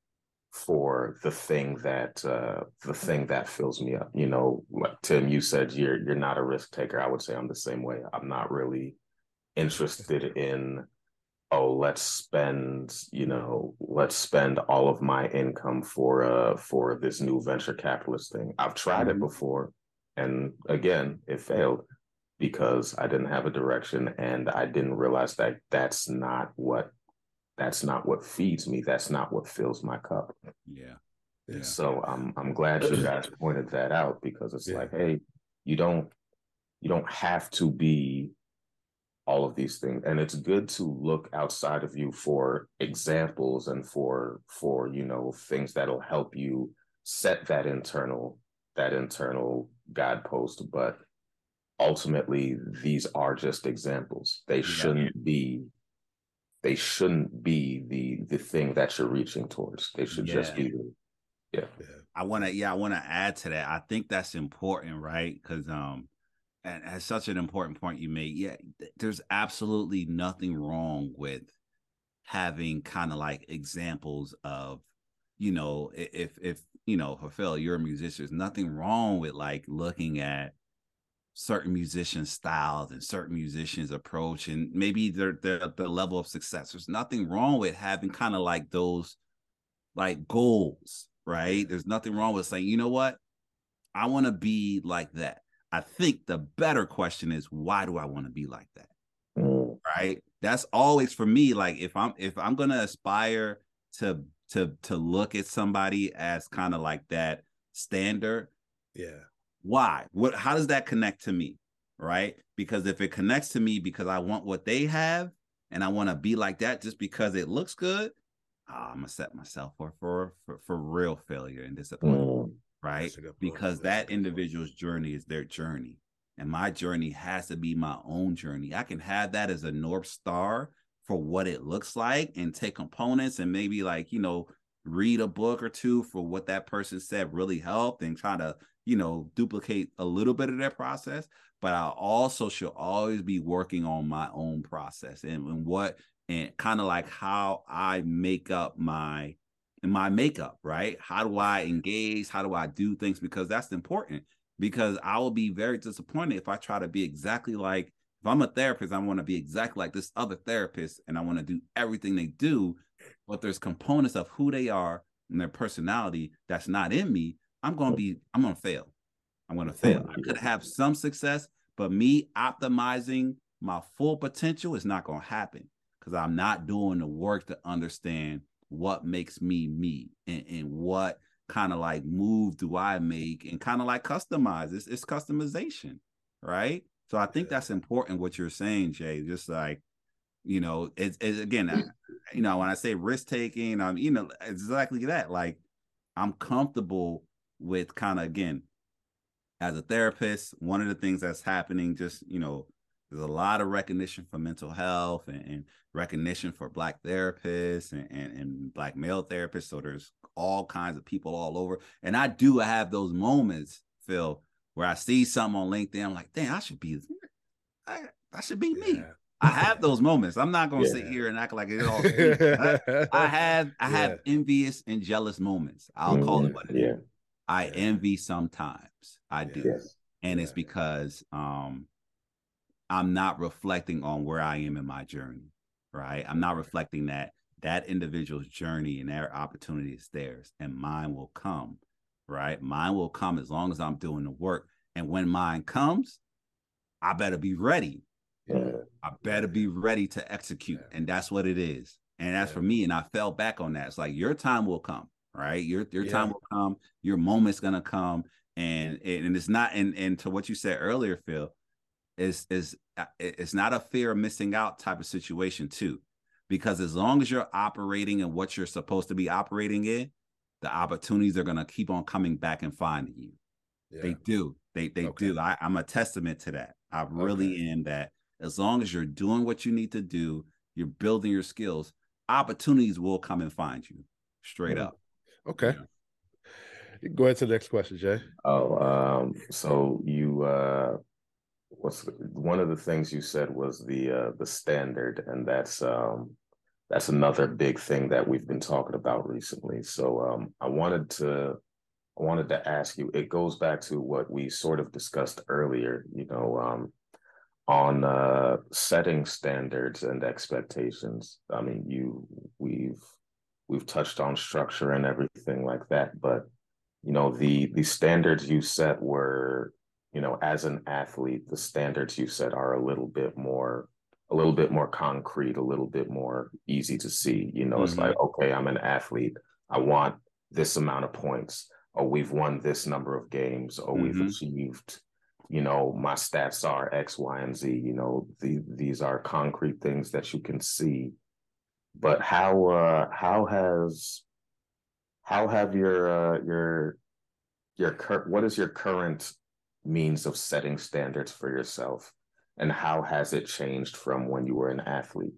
the thing that fills me up. Like Tim, you said you're not a risk taker. I would say I'm the same way. I'm not really interested in, oh, let's spend all of my income for this new venture capitalist thing. I've tried it before, and again, it failed because I didn't have a direction, and I didn't realize that that's not what feeds me. That's not what fills my cup. Yeah. So I'm glad you guys pointed that out, because it's like, hey, you don't have to be all of these things, and it's good to look outside of you for examples and for things that'll help you set that internal guidepost. But ultimately, these are just examples. They shouldn't be the thing that you're reaching towards. They should just be I want to add to that. I think that's important, right? Because and that's such an important point you made. Yeah, there's absolutely nothing wrong with having kind of like examples of, if Phil, you're a musician, there's nothing wrong with like looking at certain musician styles and certain musicians approach and maybe their level of success. There's nothing wrong with having kind of like those like goals, right? There's nothing wrong with saying, you know what, I want to be like that. I think the better question is, why do I want to be like that? Right? That's always for me. Like if I'm gonna aspire to look at somebody as kind of like that standard, why? How does that connect to me? Right? Because if it connects to me because I want what they have and I want to be like that just because it looks good, I'm gonna set myself for real failure and disappointment. Right? Because that individual's journey is their journey. And my journey has to be my own journey. I can have that as a North Star for what it looks like and take components and maybe like, read a book or two for what that person said really helped and try to, duplicate a little bit of their process. But I also should always be working on my own process and kind of like how I make up my makeup, right? How do I engage? How do I do things? Because that's important, because I will be very disappointed if I try to be exactly like, if I'm a therapist, I want to be exactly like this other therapist and I want to do everything they do, but there's components of who they are and their personality that's not in me. I'm going to fail. I'm going to fail. I could have some success, but me optimizing my full potential is not going to happen because I'm not doing the work to understand what makes me and what kind of like move do I make and kind of like customize. It's customization, right? So I think that's important what you're saying, Jay. Just like, it's again, when I say risk taking, exactly that. Like, I'm comfortable with kind of, again, as a therapist, one of the things that's happening, just, there's a lot of recognition for mental health and recognition for Black therapists and Black male therapists. So there's all kinds of people all over. And I have those moments, Phil, where I see something on LinkedIn. I'm like, damn, I should be me. I have those moments. I'm not going to sit here and act like it's all sweet. I have envious and jealous moments. I'll call it what it is. I envy sometimes. I do. Yes. And it's because I'm not reflecting on where I am in my journey, right? I'm not reflecting that individual's journey and their opportunity is theirs, and mine will come, right? Mine will come as long as I'm doing the work. And when mine comes, I better be ready. I better be ready to execute. And that's what it is. And that's for me. And I fell back on that. It's like, your time will come, right? Your time will come. Your moment's going to come. And it's not, and to what you said earlier, Phil, it's not a fear of missing out type of situation too, because as long as you're operating in what you're supposed to be operating in, the opportunities are going to keep on coming back and finding you. They do. They do. I'm a testament to that. I really am that. As long as you're doing what you need to do, you're building your skills, opportunities will come and find you straight up. Okay. You can go ahead to the next question, Jay. So you, one of the things you said was the standard, and that's another big thing that we've been talking about recently. So I wanted to ask you, it goes back to what we sort of discussed earlier, on setting standards and expectations. I mean, we've touched on structure and everything like that, but the standards you set were, as an athlete, the standards you set are a little bit more concrete, a little bit more easy to see. It's like, okay, I'm an athlete. I want this amount of points, or we've won this number of games, or we've achieved, my stats are X, Y, and Z. These are concrete things that you can see. But how have what is your current means of setting standards for yourself, and how has it changed from when you were an athlete?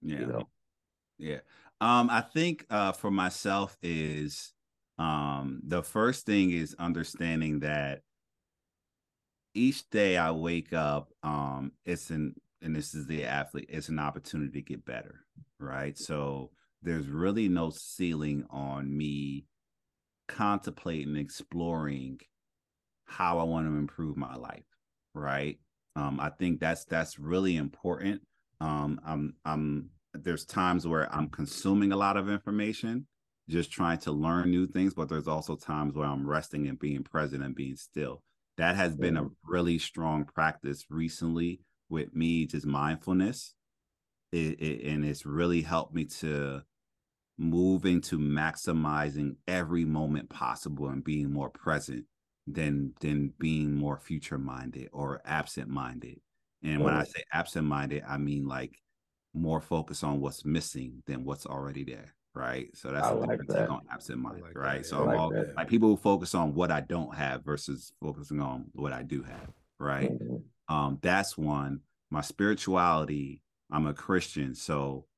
I think for myself is the first thing is understanding that each day I wake up, and this is the athlete, it's an opportunity to get better, right? So there's really no ceiling on me contemplating, exploring how I want to improve my life, right? I think that's really important. There's times where I'm consuming a lot of information, just trying to learn new things, but there's also times where I'm resting and being present and being still. That has been a really strong practice recently with me, just mindfulness. And it's really helped me to move into maximizing every moment possible and being more present than being more future minded or absent minded. And when I say absent minded, I mean like more focused on what's missing than what's already there. Right. So that's a different take on absent minded. Right. So I'm all like people who focus on what I don't have versus focusing on what I do have. Right. That's one. My spirituality, I'm a Christian. So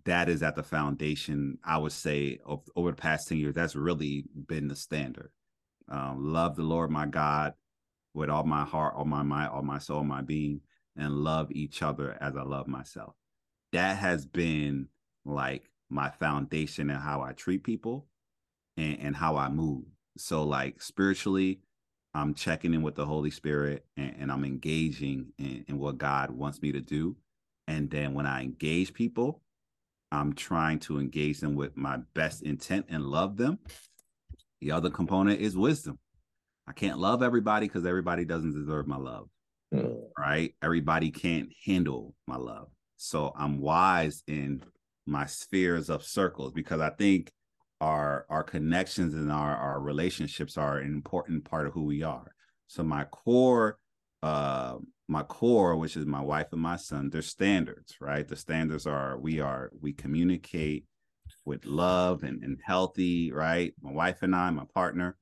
that is at the foundation. I would say over the past 10 years, that's really been the standard. Love the Lord my God with all my heart, all my mind, all my soul, my being, and love each other as I love myself. That has been like my foundation in how I treat people and how I move. So like spiritually, I'm checking in with the Holy Spirit and I'm engaging in what God wants me to do. And then when I engage people, I'm trying to engage them with my best intent and love them. The other component is wisdom. I can't love everybody because everybody doesn't deserve my love, right? Everybody can't handle my love. So I'm wise in my spheres of circles because I think our connections and our relationships are an important part of who we are. So my core, which is my wife and my son, they're standards, right? The standards are we communicate with love and healthy, right? My wife and I, my partner,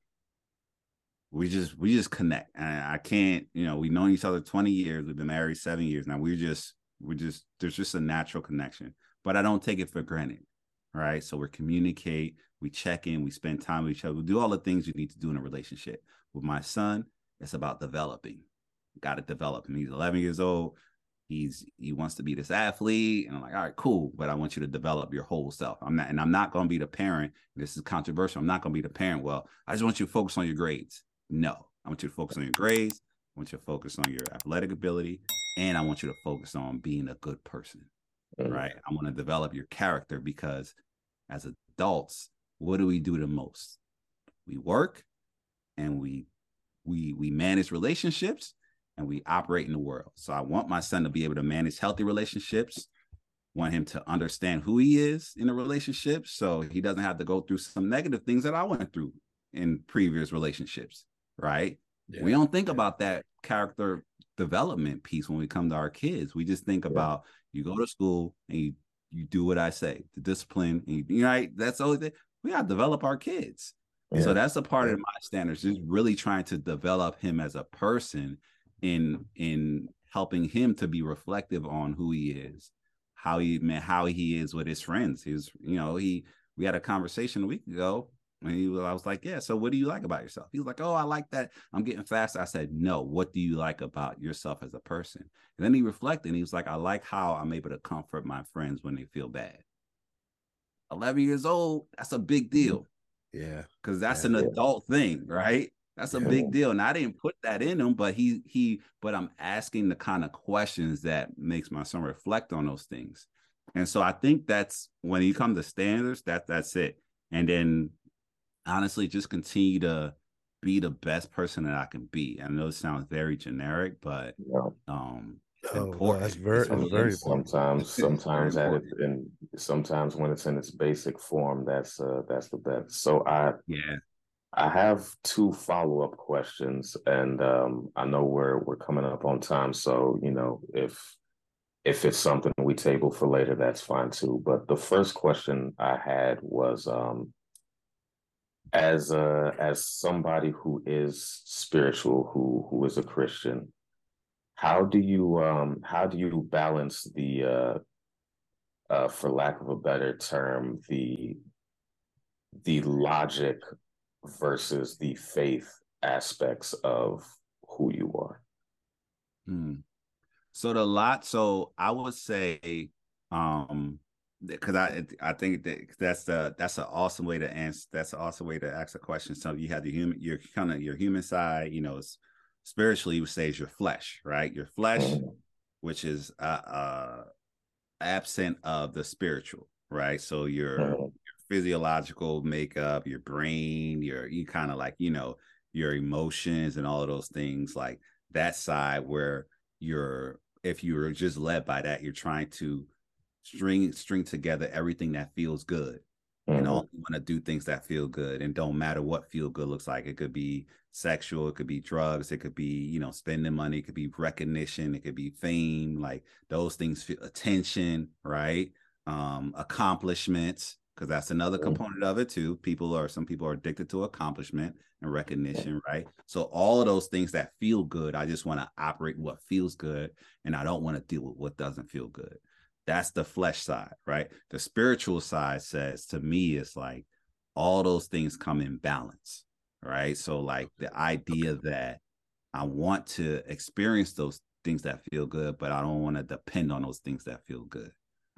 we just connect. And I can't, we've known each other 20 years. We've been married 7 years now. There's just a natural connection, but I don't take it for granted. Right. So we communicate, we check in, we spend time with each other. We do all the things you need to do in a relationship. With my son, it's about developing. Got to develop him. He's 11 years old. He wants to be this athlete. And I'm like, all right, cool. But I want you to develop your whole self. I'm not going to be the parent. This is controversial. I'm not going to be the parent. Well, I just want you to focus on your grades. No, I want you to focus on your grades. I want you to focus on your athletic ability. And I want you to focus on being a good person. Right. I want to develop your character because as adults, what do we do the most? We work and we manage relationships and we operate in the world. So I want my son to be able to manage healthy relationships, want him to understand who he is in a relationship so he doesn't have to go through some negative things that I went through in previous relationships, right? Yeah. We don't think about that character development piece when we come to our kids. We just think about you go to school and you do what I say, the discipline, and right? That's the only thing. We got to develop our kids. Yeah. So that's a part of my standards, is really trying to develop him as a person in helping him to be reflective on who he is, how he is with his friends. We had a conversation a week ago. I was like, yeah, so what do you like about yourself? He was like, oh, I like that I'm getting faster. I said, no, what do you like about yourself as a person? And then he reflected and he was like, I like how I'm able to comfort my friends when they feel bad. 11 years old, that's a big deal. Yeah. Because that's an adult thing, right? That's a big deal. And I didn't put that in him, but but I'm asking the kind of questions that makes my son reflect on those things. And so I think that's when you come to standards, that's it. And then honestly, just continue to be the best person that I can be. I know it sounds very generic, but important. That's very important. Sometimes at it, and sometimes when it's in its basic form, that's the best. So I have 2 follow-up questions, and I know we're coming up on time, so if it's something we table for later, that's fine too. But the first question I had was as somebody who is spiritual, who is a Christian, how do you balance the for lack of a better term, the logic versus the faith aspects of who you are? So I would say because I think that's an awesome way to answer. That's an awesome way to ask a question. So you have your human side, spiritually, you would say is your flesh, right? Your flesh, which is absent of the spiritual, right? So your physiological makeup, your brain, you kind of like, your emotions and all of those things, like that side where if you're just led by that, you're trying to string together everything that feels good and only want to do things that feel good, and don't matter what feel good looks like. It could be sexual, it could be drugs, it could be spending money, it could be recognition, it could be fame, like those things, feel attention, right? Accomplishments, because that's another component of it too. Some people are addicted to accomplishment and recognition, right? So all of those things that feel good, I just want to operate what feels good, and I don't want to deal with what doesn't feel good. That's the flesh side, right? The spiritual side says to me, it's like all those things come in balance, right? So like the idea that I want to experience those things that feel good, but I don't want to depend on those things that feel good.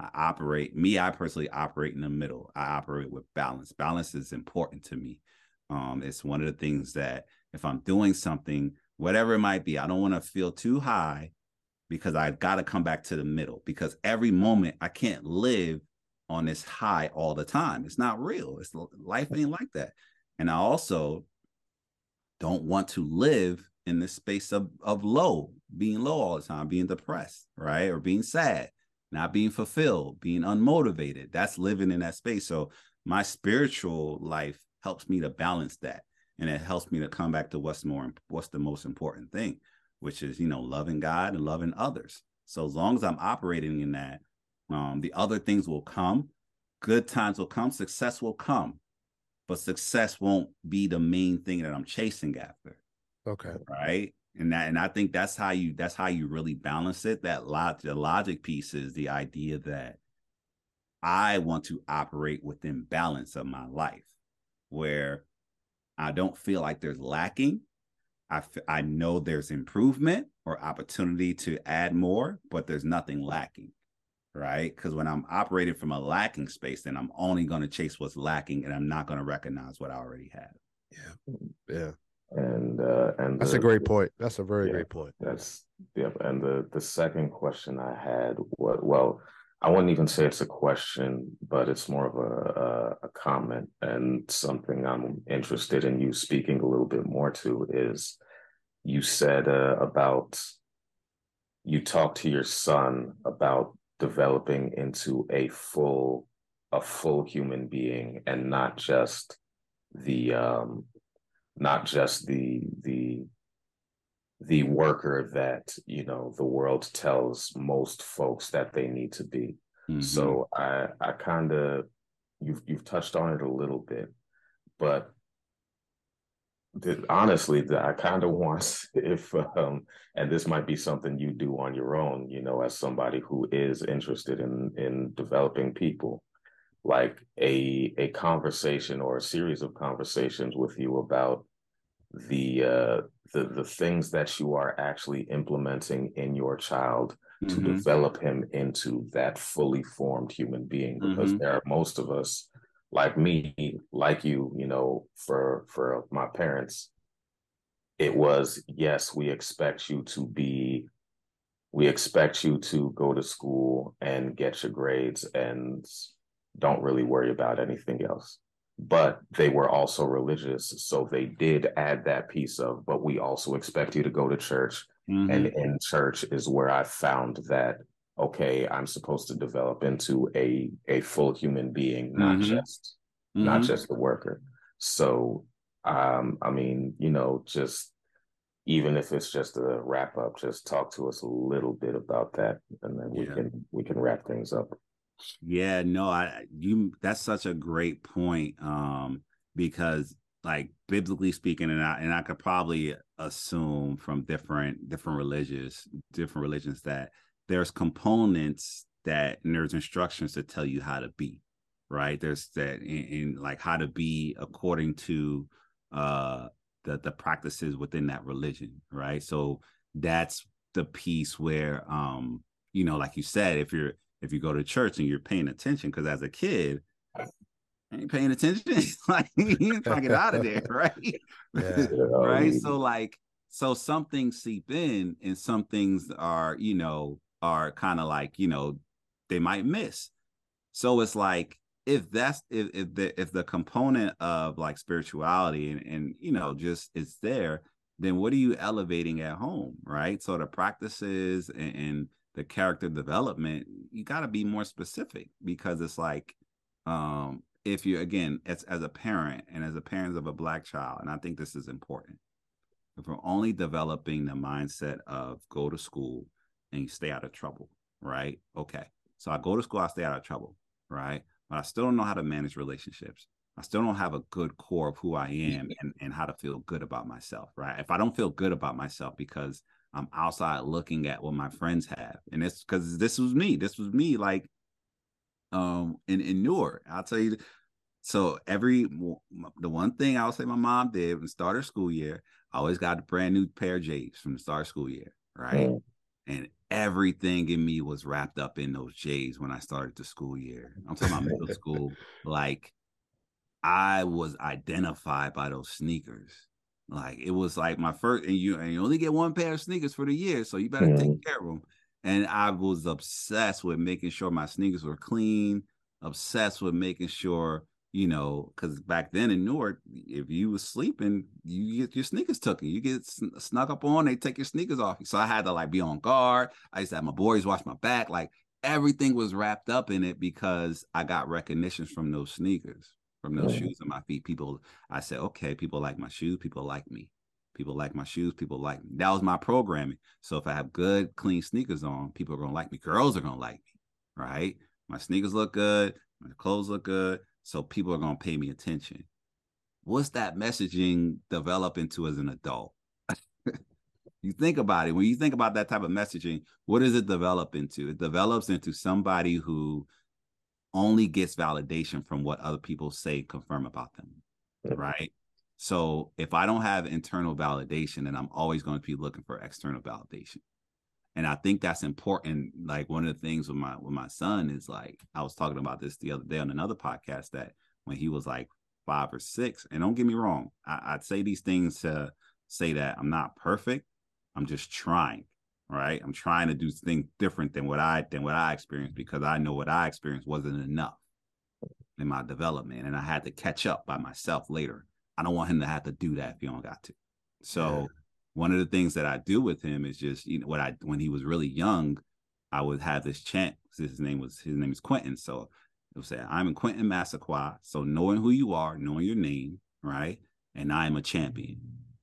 I personally operate in the middle. I operate with balance. Balance is important to me. It's one of the things that if I'm doing something, whatever it might be, I don't want to feel too high because I got to come back to the middle, because every moment I can't live on this high all the time. It's not real. It's life ain't like that. And I also don't want to live in this space of low, being low all the time, being depressed, right? Or being sad, not being fulfilled, being unmotivated. That's living in that space. So my spiritual life helps me to balance that. And it helps me to come back to what's the most important thing, which is, loving God and loving others. So as long as I'm operating in that, the other things will come. Good times will come. Success will come. But success won't be the main thing that I'm chasing after. Okay. Right. And I think that's how you really balance it. The logic piece is the idea that I want to operate within balance of my life, where I don't feel like there's lacking. I know there's improvement or opportunity to add more, but there's nothing lacking, right? Because when I'm operating from a lacking space, then I'm only going to chase what's lacking, and I'm not going to recognize what I already have. Yeah. And that's a great point. That's a very great point. And the second question I had was, well, I wouldn't even say it's a question, but it's more of a comment, and something I'm interested in you speaking a little bit more to is, you said about, you talked to your son about developing into a full human being, and not just the the worker that the world tells most folks that they need to be. Mm-hmm. So I kind of, you've touched on it a little bit, but honestly, I kind of want, if and this might be something you do on your own, as somebody who is interested in developing people, like a conversation or a series of conversations with you about the things that you are actually implementing in your child to mm-hmm. develop him into that fully formed human being. Because mm-hmm. there are most of us, like me, like you, for my parents, it was, yes, we expect you to go to school and get your grades and don't really worry about anything else. But they were also religious, so they did add that piece of, but we also expect you to go to church. Mm-hmm. And in church is where I found that, okay, I'm supposed to develop into a full human being, not mm-hmm. not just the worker. So, I mean, just even if it's just a wrap up, just talk to us a little bit about that, and then we can wrap things up. Yeah, no, that's such a great point. Because like biblically speaking, and I could probably assume from different religions that there's components and there's instructions to tell you how to be, right? There's that in like how to be according to the practices within that religion, right? So that's the piece where like you said, if you go to church and you're paying attention, because as a kid, I ain't paying attention. Like, you're trying to get out of there, right? Yeah. Right. So some things seep in, and some things are kind of like, they might miss. So it's like, if the component of like spirituality and just it's there, then what are you elevating at home, right? So the practices and the character development, you got to be more specific, because it's like, if you, again, as a parent and as a parent of a Black child, and I think this is important, if we're only developing the mindset of go to school and you stay out of trouble, right? Okay, so I go to school, I stay out of trouble, right? But I still don't know how to manage relationships. I still don't have a good core of who I am and how to feel good about myself, right? If I don't feel good about myself because I'm outside looking at what my friends have. And it's because this was me. This was me like in Newark. I'll tell you. So the one thing I'll say my mom did when started school year, I always got a brand new pair of J's from the start of school year, right? And everything in me was wrapped up in those J's when I started the school year. I'm talking about middle school. Like I was identified by those sneakers. Like it was like my first, and you only get one pair of sneakers for the year, so you better take care of them. And I was obsessed with making sure my sneakers were clean, obsessed with making sure, because back then in Newark, if you was sleeping, you get your sneakers taken. You get snuck up on, they take your sneakers off. So I had to like be on guard. I used to have my boys watch my back. Like everything was wrapped up in it because I got recognition from those sneakers, from those shoes on my feet. I said, okay, people like my shoes, people like me. People like my shoes, people like me. That was my programming. So if I have good, clean sneakers on, people are going to like me. Girls are going to like me, right? My sneakers look good. My clothes look good. So people are going to pay me attention. What's that messaging develop into as an adult? You think about it. When you think about that type of messaging, what does it develop into? It develops into somebody who only gets validation from what other people say, confirm about them, right? So if I don't have internal validation, then I'm always going to be looking for external validation. And I think that's important. Like one of the things with my son is like, I was talking about this the other day on another podcast, that when he was like 5 or 6, and don't get me wrong, I'd say these things to say that I'm not perfect. I'm just trying, right? I'm trying to do things different than what I experienced, because I know what I experienced wasn't enough in my development, and I had to catch up by myself later. I don't want him to have to do that if he don't got to. So one of the things that I do with him is just, when he was really young, I would have this chant. His name is Quentin. So it would say, I'm Quentin Massaquoi. So knowing who you are, knowing your name, right? And I am a champion.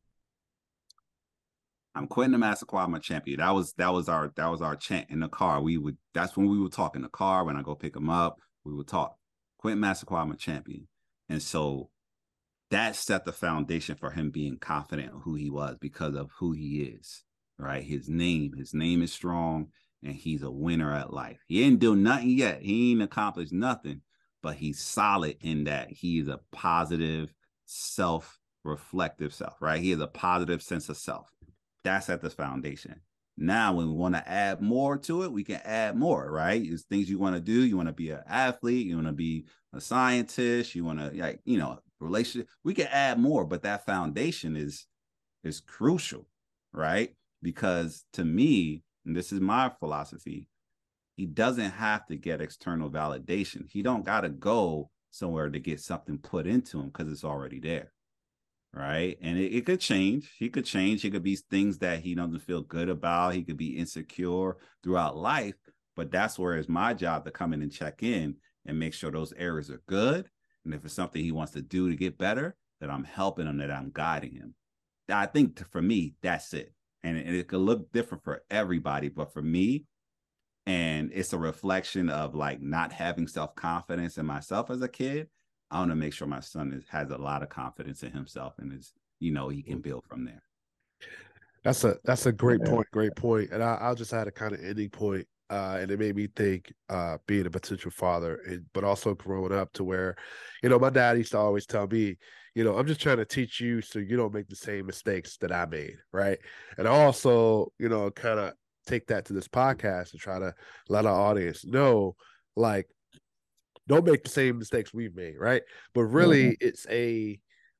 I'm Quentin Massaquoi, I'm a champion. That was our chant in the car. That's when we would talk in the car. When I go pick him up, we would talk. Quentin Massaquoi, I'm a champion. And so that set the foundation for him being confident in who he was, because of who he is, right? His name is strong, and he's a winner at life. He ain't do nothing yet. He ain't accomplished nothing, but he's solid in that he is a positive, self-reflective self, right? He has a positive sense of self. That's at the foundation. Now, when we want to add more to it, we can add more, right? It's things you want to do. You want to be an athlete. You want to be a scientist. You want to, relationship. We can add more, but that foundation is crucial, right? Because to me, and this is my philosophy, he doesn't have to get external validation. He don't got to go somewhere to get something put into him, because it's already there. Right. And it could change. He could change. He could be things that he doesn't feel good about. He could be insecure throughout life. But that's where it's my job to come in and check in and make sure those areas are good. And if it's something he wants to do to get better, that I'm helping him, that I'm guiding him. I think for me, that's it. And it could look different for everybody. But for me, and it's a reflection of like not having self-confidence in myself as a kid, I want to make sure my son has a lot of confidence in himself, and he can build from there. That's a great point. Great point. And I'll just add a kind of ending point. And it made me think, being a potential father, but also growing up to where, my dad used to always tell me, I'm just trying to teach you so you don't make the same mistakes that I made. Right. And I also, kind of take that to this podcast and try to let our audience know, like, don't make the same mistakes we've made, right? But really, it's a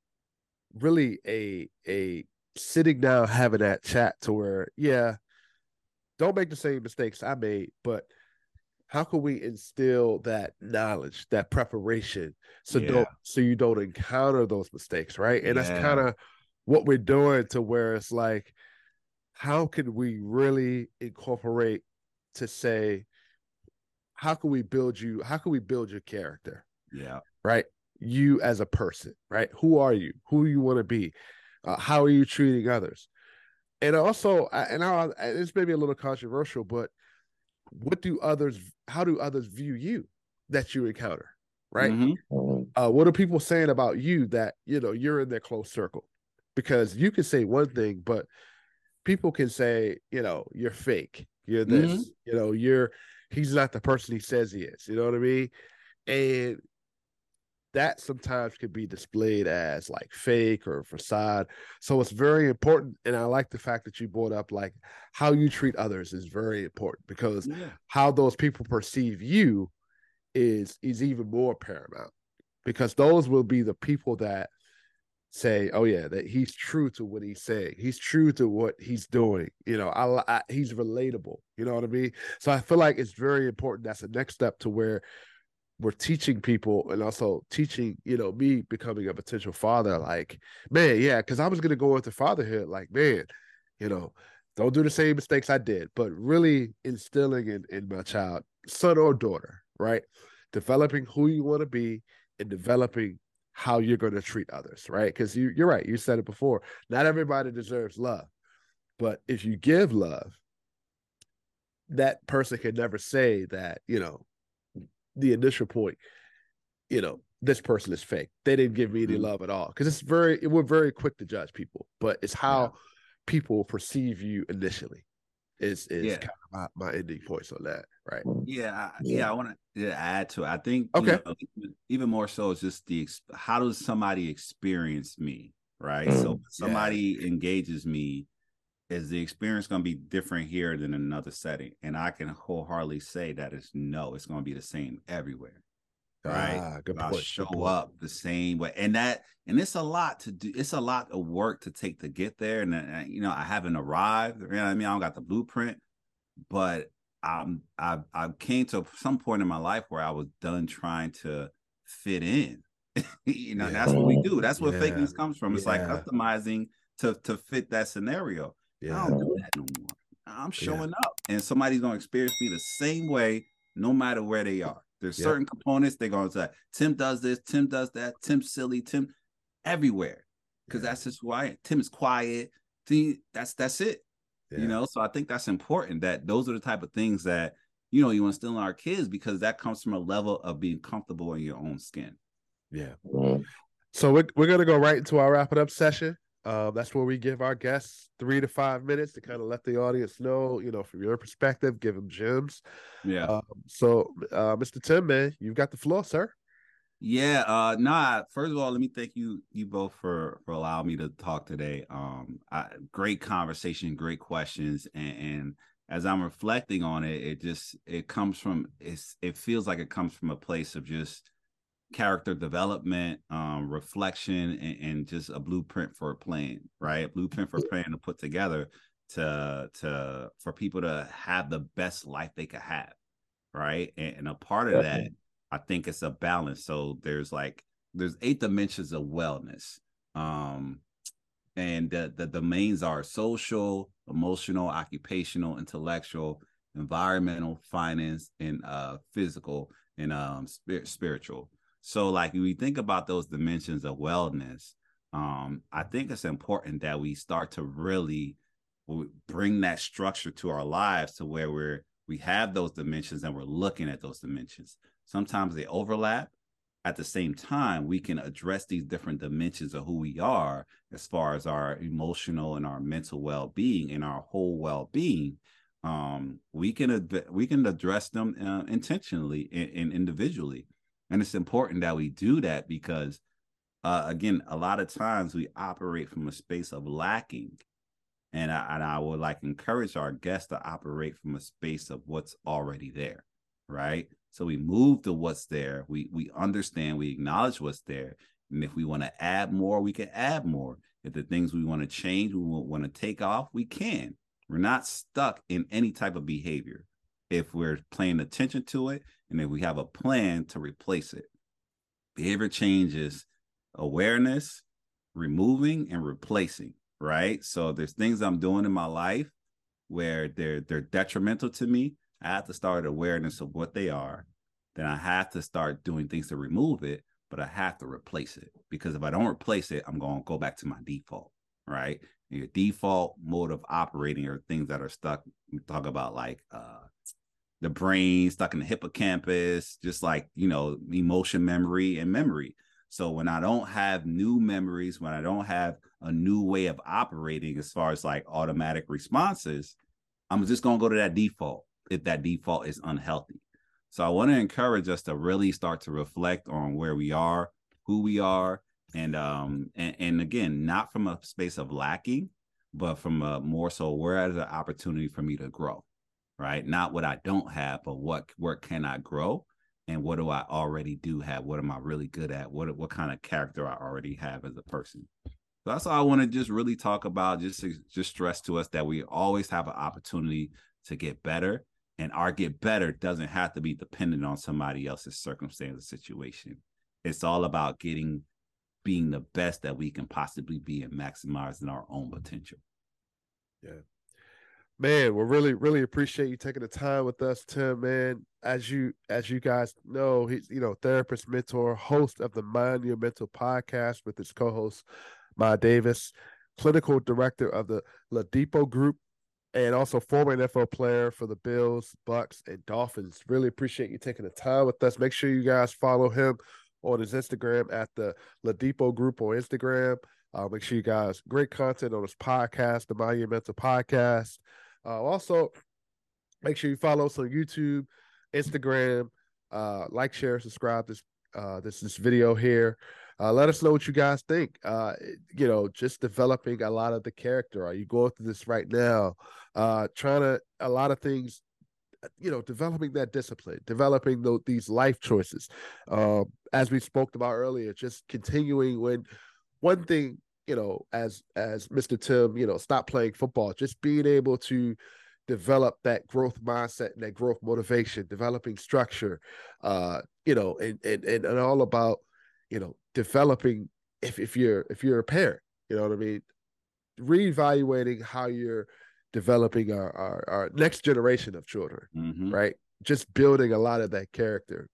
sitting down, having that chat to where, don't make the same mistakes I made, but how can we instill that knowledge, that preparation, so you don't encounter those mistakes, right? And that's kind of what we're doing, to where it's like, how can we really incorporate to say, how can we build your character? Yeah. Right. You as a person, right? Who are you? Who you want to be? How are you treating others? And also, it's maybe a little controversial, but how do others view you that you encounter? Right. What are people saying about you that, you're in their close circle? Because you can say one thing, but people can say, you're fake, you're Mm-hmm. this, he's not the person he says he is. You know what I mean? And that sometimes can be displayed as like fake or facade. So it's very important. And I like the fact that you brought up like how you treat others is very important, because Yeah. how those people perceive you is even more paramount, because those will be the people that say, oh yeah, that he's true to what he's saying, he's true to what he's doing, he's relatable, you know what I mean? So I feel like it's very important. That's the next step to where we're teaching people, and also teaching, me becoming a potential father, like, man, yeah, because I was going to go into fatherhood like, man, you know don't do the same mistakes I did, but really instilling in my child, son or daughter, right, developing who you want to be, and developing how you're going to treat others, right? Because you're right, you said it before, not everybody deserves love, but if you give love, that person can never say that, the initial point, this person is fake, they didn't give me any love at all, because we're very quick to judge people, but it's how people perceive you initially is Yeah. kind of my ending points on that, right? I want to add to it. I think Okay. Even more so is just how does somebody experience me, right? So when somebody engages me, is the experience going to be different here than another setting? And I can wholeheartedly say that it's going to be the same everywhere. Right. Good I'll point. show up the same way. And it's a lot to do. It's a lot of work to take to get there. And I haven't arrived. You know what I mean? I don't got the blueprint, but I came to some point in my life where I was done trying to fit in. That's what we do. That's where fakeness comes from. It's like customizing to fit that scenario. I don't do that no more. I'm showing up, and somebody's gonna experience me the same way, no matter where they are. There's certain components they're gonna say, Tim does this, Tim does that, Tim's silly, Tim everywhere. Because that's just who I am. Tim is quiet. That's it. So I think that's important, that those are the type of things that you want to instill in our kids, because that comes from a level of being comfortable in your own skin. So we're gonna go right into our wrap it up session. That's where we give our guests 3 to 5 minutes to kind of let the audience know, from your perspective, give them gems. So Mr. Tim, man, you've got the floor, sir. First of all, let me thank you both for allowing me to talk today. Great conversation, great questions, and as I'm reflecting on it, it feels like it comes from a place of just character development, reflection, and just a blueprint for playing, right? A blueprint for playing to put together for people to have the best life they could have, right? And a part of that, I think it's a balance. So there's 8 dimensions of wellness. And the domains are social, emotional, occupational, intellectual, environmental, finance, and physical, and spiritual. So like when we think about those dimensions of wellness, I think it's important that we start to really bring that structure to our lives, to where we have those dimensions and we're looking at those dimensions. Sometimes they overlap. At the same time, we can address these different dimensions of who we are, as far as our emotional and our mental well-being and our whole well-being. We can address them intentionally and individually. And it's important that we do that, because again, a lot of times we operate from a space of lacking. And I would encourage our guests to operate from a space of what's already there, right? So we move to what's there. We understand, we acknowledge what's there. And if we want to add more, we can add more. If the things we want to change, we want to take off, we can. We're not stuck in any type of behavior if we're paying attention to it, and if we have a plan to replace it. Behavior change is awareness, removing, and replacing, right? So there's things I'm doing in my life where they're detrimental to me. I have to start awareness of what they are. Then I have to start doing things to remove it, but I have to replace it, because if I don't replace it, I'm going to go back to my default, right? And your default mode of operating are things that are stuck. We talk about the brain stuck in the hippocampus, just emotion, memory, and memory. So when I don't have new memories, when I don't have a new way of operating as far as like automatic responses, I'm just going to go to that default if that default is unhealthy. So I want to encourage us to really start to reflect on where we are, who we are, and again, not from a space of lacking, but from a more so where is an opportunity for me to grow, right? Not what I don't have, but where can I grow? And what do I already do have? What am I really good at? What kind of character I already have as a person? So that's all I want to just really talk about, just stress to us that we always have an opportunity to get better. And our get better doesn't have to be dependent on somebody else's circumstance or situation. It's all about being the best that we can possibly be and maximizing our own potential. Yeah. Man, we really, really appreciate you taking the time with us, Tim, man. As you guys know, he's, therapist, mentor, host of the Mind Your Mental podcast with his co-host, Maya Davis, clinical director of the Ladipo Group, and also former NFL player for the Bills, Bucks, and Dolphins. Really appreciate you taking the time with us. Make sure you guys follow him on his Instagram at the Ladipo Group on Instagram. Make sure you guys, great content on his podcast, the Mind Your Mental podcast. Also, make sure you follow us on YouTube, Instagram, like, share, subscribe this video here. Let us know what you guys think. Just developing a lot of the character. Are you going through this right now? A lot of things, developing that discipline, developing these life choices. As we spoke about earlier, just continuing when one thing, as Mr. Tim, stop playing football, just being able to develop that growth mindset and that growth motivation, developing structure, and all about, developing if you're a parent, you know what I mean? Reevaluating how you're developing our next generation of children, right? Just building a lot of that characters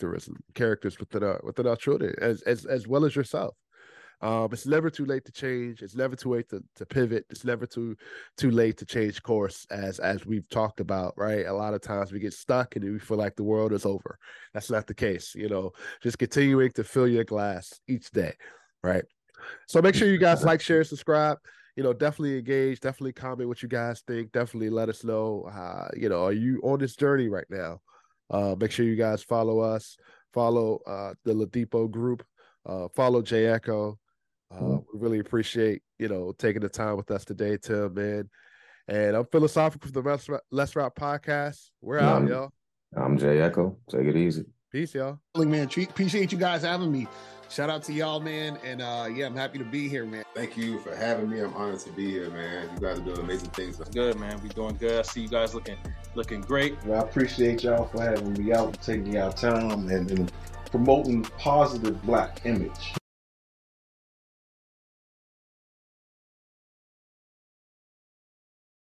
within our children as well as yourself. It's never too late to change. It's never too late to pivot. It's never too late to change course, as we've talked about, right? A lot of times we get stuck and we feel like the world is over. That's not the case, just continuing to fill your glass each day, right? So make sure you guys like, share, subscribe, definitely engage, definitely comment what you guys think. Definitely let us know, are you on this journey right now? Make sure you guys follow us, follow the Ladipo Group, follow Jay Echo. We really appreciate, taking the time with us today, Tim, man. And I'm Philosophical for the Let's Rap podcast. We're out, y'all. I'm Jay Echo. Take it easy. Peace, y'all. Man, appreciate you guys having me. Shout out to y'all, man. And I'm happy to be here, man. Thank you for having me. I'm honored to be here, man. You guys are doing amazing things. It's good, man. We doing good. I see you guys looking great. Well, I appreciate y'all for having me out, taking y'all time, and promoting positive Black image.